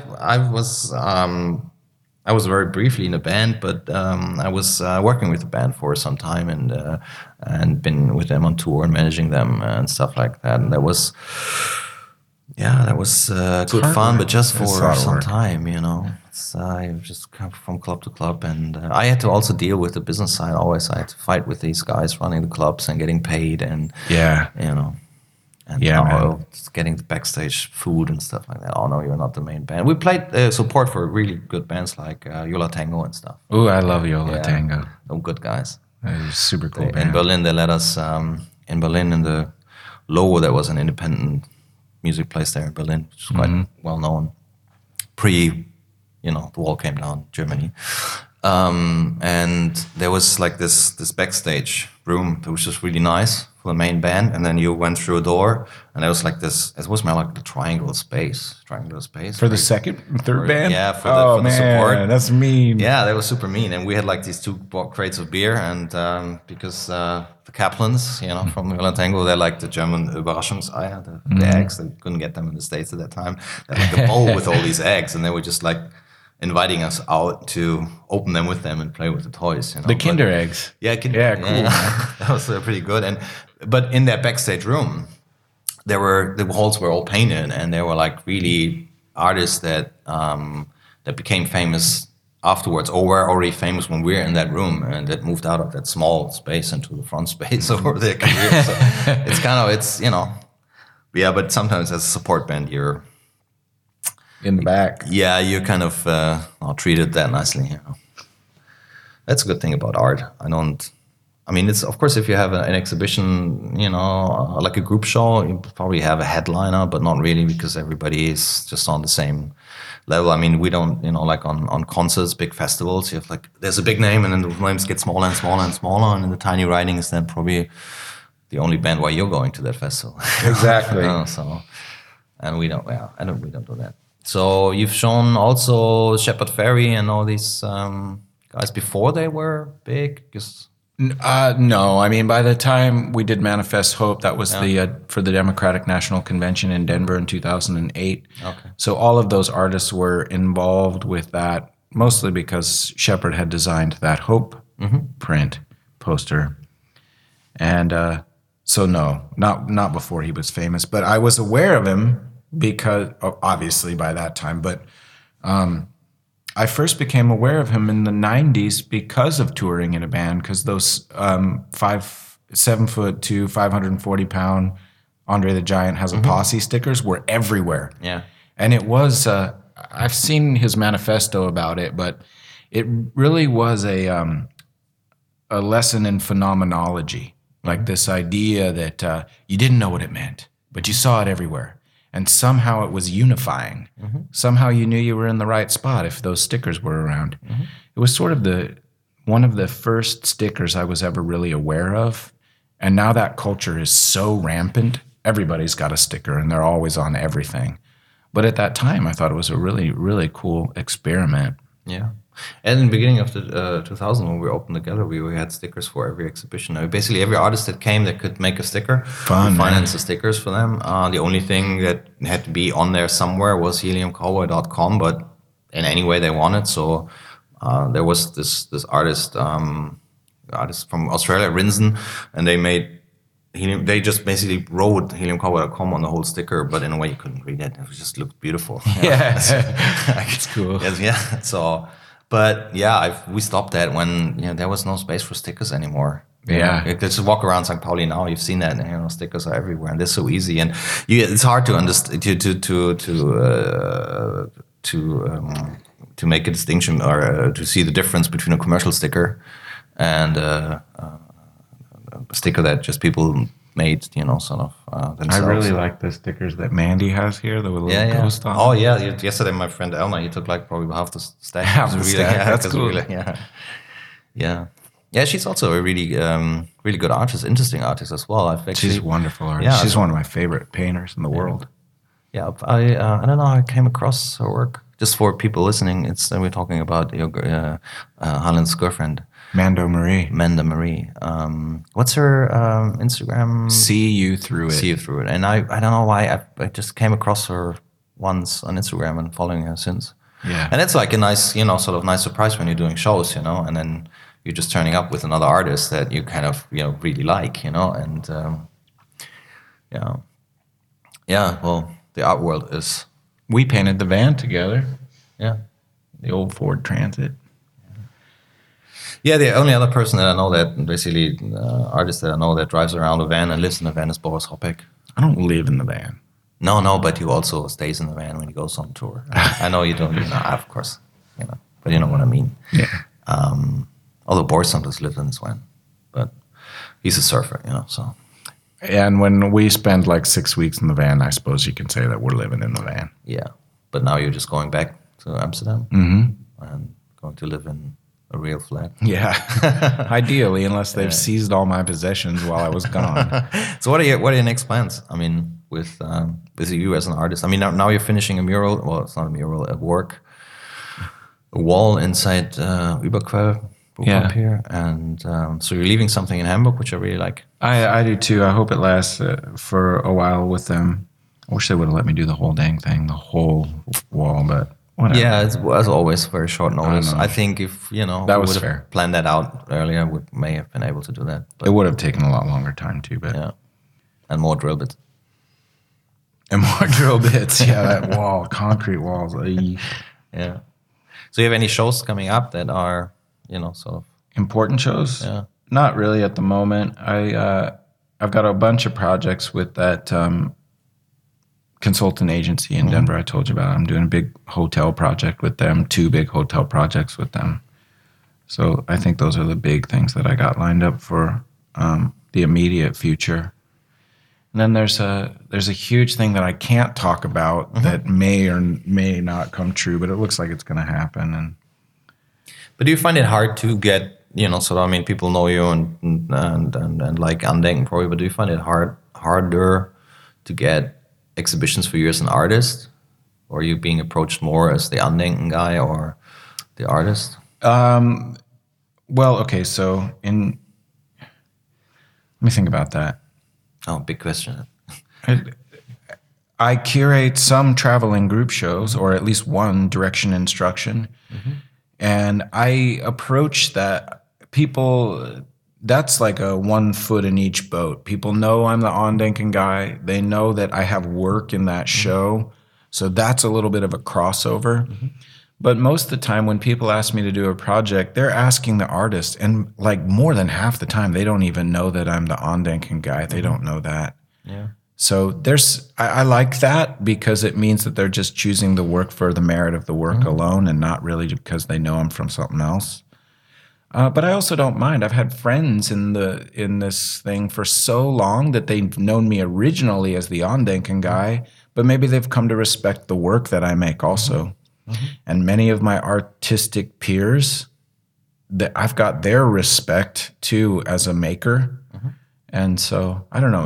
A: I was very briefly in a band, but I was working with the band for some time and been with them on tour and managing them and stuff like that. And that was good fun, but just for some time, I just come from club to club, and I had to also deal with the business side. Always, I had to fight with these guys running the clubs and getting paid, and getting the backstage food and stuff like that. Oh no, you're not the main band. We played support for really good bands like Yo La Tengo and stuff.
C: Ooh, I love Yo La Tengo.
A: They're good guys.
C: They're super cool band.
A: In Berlin, they let us in the Logo. There was an independent music place there in Berlin, which is quite well known. The wall came down, Germany. And there was this backstage room that was just really nice for the main band, and then you went through a door, and there was it was more like the triangular space
C: for the second and third band.
A: Yeah, for the support.
C: That's mean.
A: Yeah, they were super mean, and we had these 2 crates of beer, and because the Kaplans, from Yo La Tengo, they're like the German Überraschungseier, the eggs. They couldn't get them in the States at that time. They had a bowl with all these eggs, and they were just inviting us out to open them with them and play with the toys.
C: The Kinder eggs.
A: Yeah, cool. Yeah. That was pretty good. But in that backstage room, the walls were all painted, and there were really artists that became famous afterwards, or were already famous when we were in that room, and that moved out of that small space into the front space over their career. So yeah. But sometimes as a support band, you're
C: in the back.
A: Yeah, you're kind of not treated that nicely. That's a good thing about art. I mean, it's of course if you have an exhibition, like a group show, you probably have a headliner, but not really because everybody is just on the same level. I mean, we don't, like on concerts, big festivals, you have like there's a big name, and then the names get smaller and smaller and smaller, and then the tiny writing is then probably the only band why you're going to that festival.
C: Exactly.
A: So, and we don't do that. So you've shown also Shepard Fairey and all these guys before they were big.
C: No, I mean, by the time we did Manifest Hope, that was for the Democratic National Convention in Denver in 2008.
A: Okay.
C: So all of those artists were involved with that, mostly because Shepard had designed that Hope print poster. And so no, not before he was famous, but I was aware of him because, obviously by that time, but I first became aware of him in the 90s because of touring in a band, because those 7'2", 540-pound Andre the Giant Has a Posse stickers were everywhere.
A: Yeah.
C: And it was, I've seen his manifesto about it, but it really was a lesson in phenomenology, like this idea that you didn't know what it meant, but you saw it everywhere. And somehow it was unifying. Somehow you knew you were in the right spot if those stickers were around. It was sort of one of the first stickers I was ever really aware of. And now that culture is so rampant. Everybody's got a sticker and they're always on everything. But at that time, I thought it was a really, really cool experiment.
A: Yeah. And in the beginning of the 2000, when we opened the gallery, we had stickers for every exhibition. Basically, every artist that came that could make a sticker,
C: Fun,
A: we financed the stickers for them. The only thing that had to be on there somewhere was heliumcowboy.com, but in any way they wanted. So there was this artist from Australia, Rinzen, and they made helium. They just basically wrote heliumcowboy.com on the whole sticker, but in a way you couldn't read it. It just looked beautiful.
C: Yeah, it's cool.
A: Yeah. So. But yeah, we stopped that when there was no space for stickers anymore.
C: Yeah,
A: you just walk around St. Pauli now. You've seen that. Stickers are everywhere, and they're so easy. And it's hard to understand to make a distinction or to see the difference between a commercial sticker and a sticker that just people made, sort of themselves.
C: I really like the stickers that Mandy has here, the little ghost on.
A: Oh yeah, yesterday my friend Elmer, he took like probably half the stack.
C: That's cool.
A: Yeah, she's also a really really good artist, interesting artist as well.
C: She's a wonderful artist.
A: Yeah,
C: she's one of my favorite painters in the world.
A: Yeah, I don't know how I came across her work. Just for people listening, we're talking about Harlan's girlfriend.
C: Manda Marie.
A: What's her Instagram?
C: See You Through It.
A: See You Through It. And I don't know why, I just came across her once on Instagram and following her since.
C: Yeah.
A: And it's like a nice, sort of nice surprise when you're doing shows, and then you're just turning up with another artist that you kind of, really like, and well, the art world is...
C: We painted the van together.
A: Yeah.
C: The old Ford Transit.
A: Yeah, the only other person that I know that, basically, artist that I know that drives around a van and lives in a van is Boris Hoppek.
C: I don't live in the van.
A: No, but he also stays in the van when he goes on tour. I know you don't, of course, but you know what I mean.
C: Yeah.
A: Although Boris sometimes lives in his van, but he's a surfer, so.
C: And when we spend like 6 weeks in the van, I suppose you can say that we're living in the van.
A: Yeah, but now you're just going back to Amsterdam and going to live in a real flat.
C: Yeah, ideally, unless they've seized all my possessions while I was gone.
A: So what are your next plans? I mean, with you as an artist. I mean, now you're finishing a mural. Well, it's not a mural, a wall inside Überquell up here, and so you're leaving something in Hamburg, which I really like.
C: I do too. I hope it lasts for a while with them. I wish they would have let me do the whole dang thing, the whole wall, but. Whatever.
A: Yeah, it's as always very short notice. I think if
C: that was
A: would have planned that out earlier, we may have been able to do that.
C: But it would have taken a lot longer time too, but
A: yeah, and more drill bits.
C: Yeah, that wall, concrete walls.
A: Yeah. So you have any shows coming up that are sort of
C: important shows?
A: Yeah.
C: Not really at the moment. I've got a bunch of projects with that. Consultant agency in Denver I told you about. I'm doing a big hotel project with them, 2 big hotel projects with them. So I think those are the big things that I got lined up for the immediate future. And then there's a huge thing that I can't talk about that may or may not come true, but it looks like it's going to happen. And
A: But do you find it hard to get, so I mean, people know you and like Andenken probably, but do you find it harder to get exhibitions for you as an artist? Or are you being approached more as the Andenken guy or the artist?
C: Well, okay, so let me think about that.
A: Oh, big question.
C: I curate some traveling group shows, or at least one direction instruction. And I approach that people, that's like a 1 foot in each boat. People know I'm the Andenken guy. They know that I have work in that show. So that's a little bit of a crossover. But most of the time when people ask me to do a project, they're asking the artist. And like more than half the time, they don't even know that I'm the Andenken guy. They don't know that.
A: Yeah.
C: So I like that because it means that they're just choosing the work for the merit of the work alone and not really because they know I'm from something else. But I also don't mind. I've had friends in this thing for so long that they've known me originally as the Andenken guy, but maybe they've come to respect the work that I make also. And many of my artistic peers, that I've got their respect too as a maker. And so, I don't know,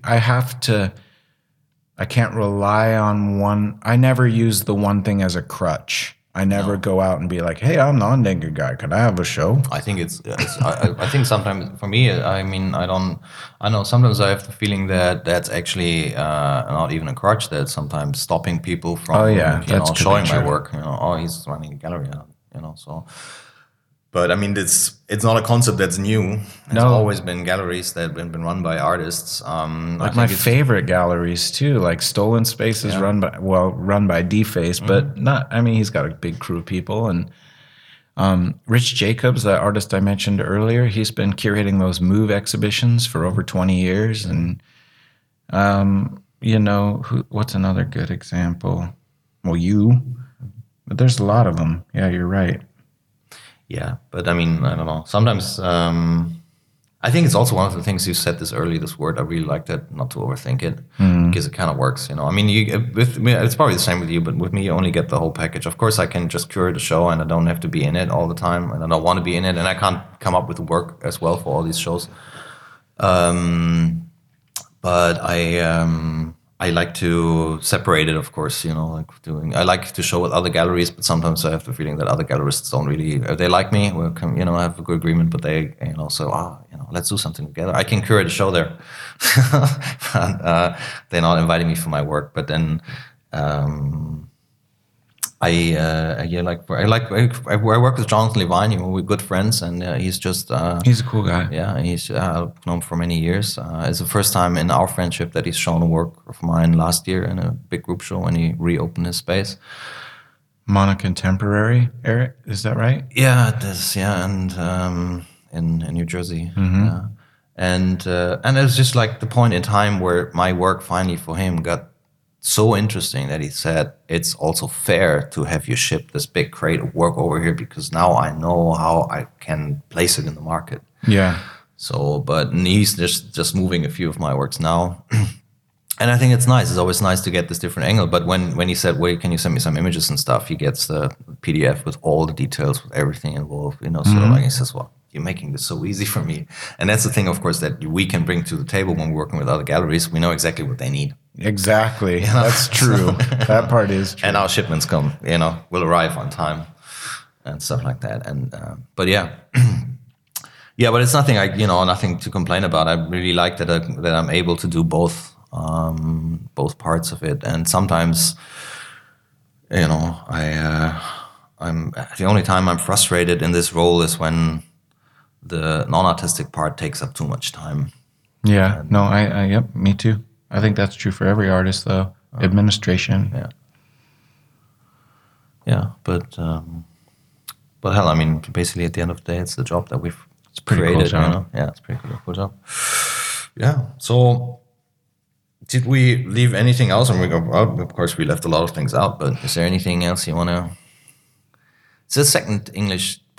C: I can't rely on one. I never use the one thing as a crutch. I never go out and be like, hey, I'm the Andenken guy. Can I have a show?
A: I think I think sometimes for me, I mean, I know sometimes I have the feeling that that's actually not even a crutch, that's sometimes stopping people from, showing my work, he's running a gallery, so. But I mean, it's not a concept that's new. It's always been galleries that have been run by artists.
C: Like my favorite galleries too, like Stolen Space is run by Deface, but not. I mean, he's got a big crew of people, and Rich Jacobs, the artist I mentioned earlier, he's been curating those Move exhibitions for over 20 years, and what's another good example? Well, but there's a lot of them. Yeah, you're right.
A: Yeah, but I mean, I don't know. Sometimes I think it's also one of the things you said this early. This word, I really like that. Not to overthink it, because it kind of works. I mean, it's probably the same with you, but with me, you only get the whole package. Of course, I can just curate a show, and I don't have to be in it all the time, and I don't want to be in it, and I can't come up with work as well for all these shows. But I like to separate it, of course, I like to show with other galleries, but sometimes I have the feeling that other gallerists don't really, they like me, I have a good agreement, but they, let's do something together. I can curate a show there. But, they're not inviting me for my work, but then, I work with Jonathan Levine. We're good friends, and he's just
C: he's a cool guy.
A: Yeah, he's I've known him for many years. It's the first time in our friendship that he's shown a work of mine last year in a big group show when he reopened his space.
C: Monocontemporary, Eric, is that right?
A: Yeah, it is. Yeah, and in New Jersey. Yeah. And it was just like the point in time where my work finally for him got so interesting that he said, it's also fair to have you ship this big crate of work over here because now I know how I can place it in the market.
C: Yeah.
A: So, but he's just moving a few of my works now. And I think it's nice. It's always nice to get this different angle. But when he said, wait, can you send me some images and stuff? He gets the PDF with all the details, with everything involved, So like he says, well, you're making this so easy for me. And that's the thing, of course, that we can bring to the table when we're working with other galleries. We know exactly what they need.
C: Exactly. That's true. That part is true.
A: And our shipments will arrive on time and stuff like that. And, but yeah. Yeah, but it's nothing nothing to complain about. I really like that I'm able to do both parts of it. And sometimes, I'm the only time I'm frustrated in this role is when the non-artistic part takes up too much time.
C: Yeah, yep, me too. I think that's true for every artist, though. Administration.
A: Yeah. Yeah, but hell, I mean, basically at the end of the day, it's the job that we've created. Cool job. Yeah, it's pretty cool job. Yeah. So, did we leave anything else? And of course, we left a lot of things out. But is there anything else you want to? It's the second English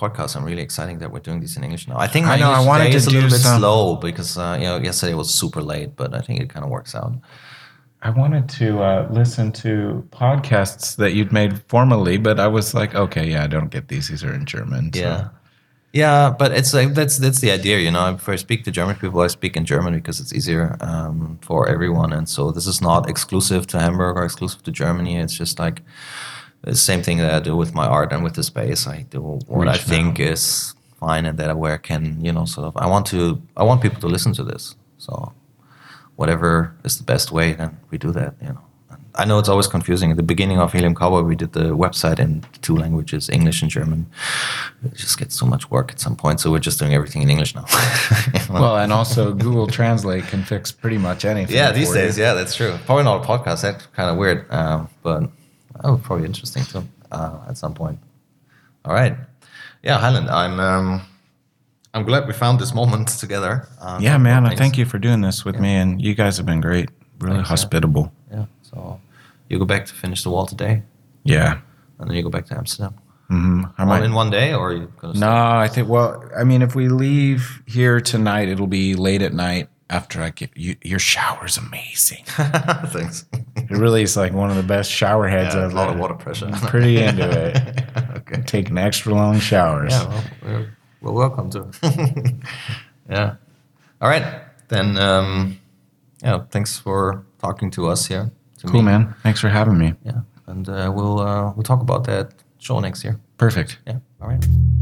A: podcasts. I'm really excited that we're doing this in English now. I think my
C: I know, I
A: English
C: wanted
A: today
C: to
A: is a
C: do
A: little bit
C: some-
A: slow because yesterday was super late, but I think it kind of works out.
C: I wanted to listen to podcasts that you'd made formerly, but I was like, okay, yeah, I don't get these. These are in German. So.
A: Yeah. Yeah, but it's like that's the idea, you know. If I speak to German people, I speak in German because it's easier for everyone, and so this is not exclusive to Hamburg or exclusive to Germany. It's just like the same thing that I do with my art and with the space. I do what I
C: Reach
A: think is fine, and that where I can, you know, sort of. I want people to listen to this. So whatever is the best way, then we do that, you know. I know it's always confusing. At the beginning of Helium Cowboy, we did the website in 2 languages, English and German. It just gets so much work at some point, so we're just doing everything in English now.
C: Well, and also Google Translate can fix pretty much anything.
A: Yeah, these
C: for
A: days,
C: you.
A: yeah, that's true. Probably not a podcast. That's kind of weird, but probably interesting too at some point. All right, yeah, Highland, I'm glad we found this moment together.
C: Yeah, man.
A: Thanks.
C: Thank you for doing this with me, and you guys have been great. Really
A: Thanks, yeah.
C: hospitable.
A: Yeah, so you go back to finish the wall today,
C: Yeah.
A: and then you go back to Amsterdam.
C: I
A: All
C: might.
A: in one day, or are you gonna?
C: No, I think. Well, I mean, if we leave here tonight, it'll be late at night after I get you. Your shower's amazing.
A: Thanks.
C: It really is like one of the best shower heads
A: Yeah,
C: I've
A: a lot of
C: had.
A: water pressure.
C: I'm pretty into it.
A: Okay.
C: Taking extra long showers.
A: Yeah, well, we're welcome to. Yeah. All right. Then, yeah, thanks for talking to us here. To
C: Cool,
A: me.
C: man. Thanks for having me.
A: Yeah. And we'll talk about that show next year.
C: Perfect.
A: Yeah. All right.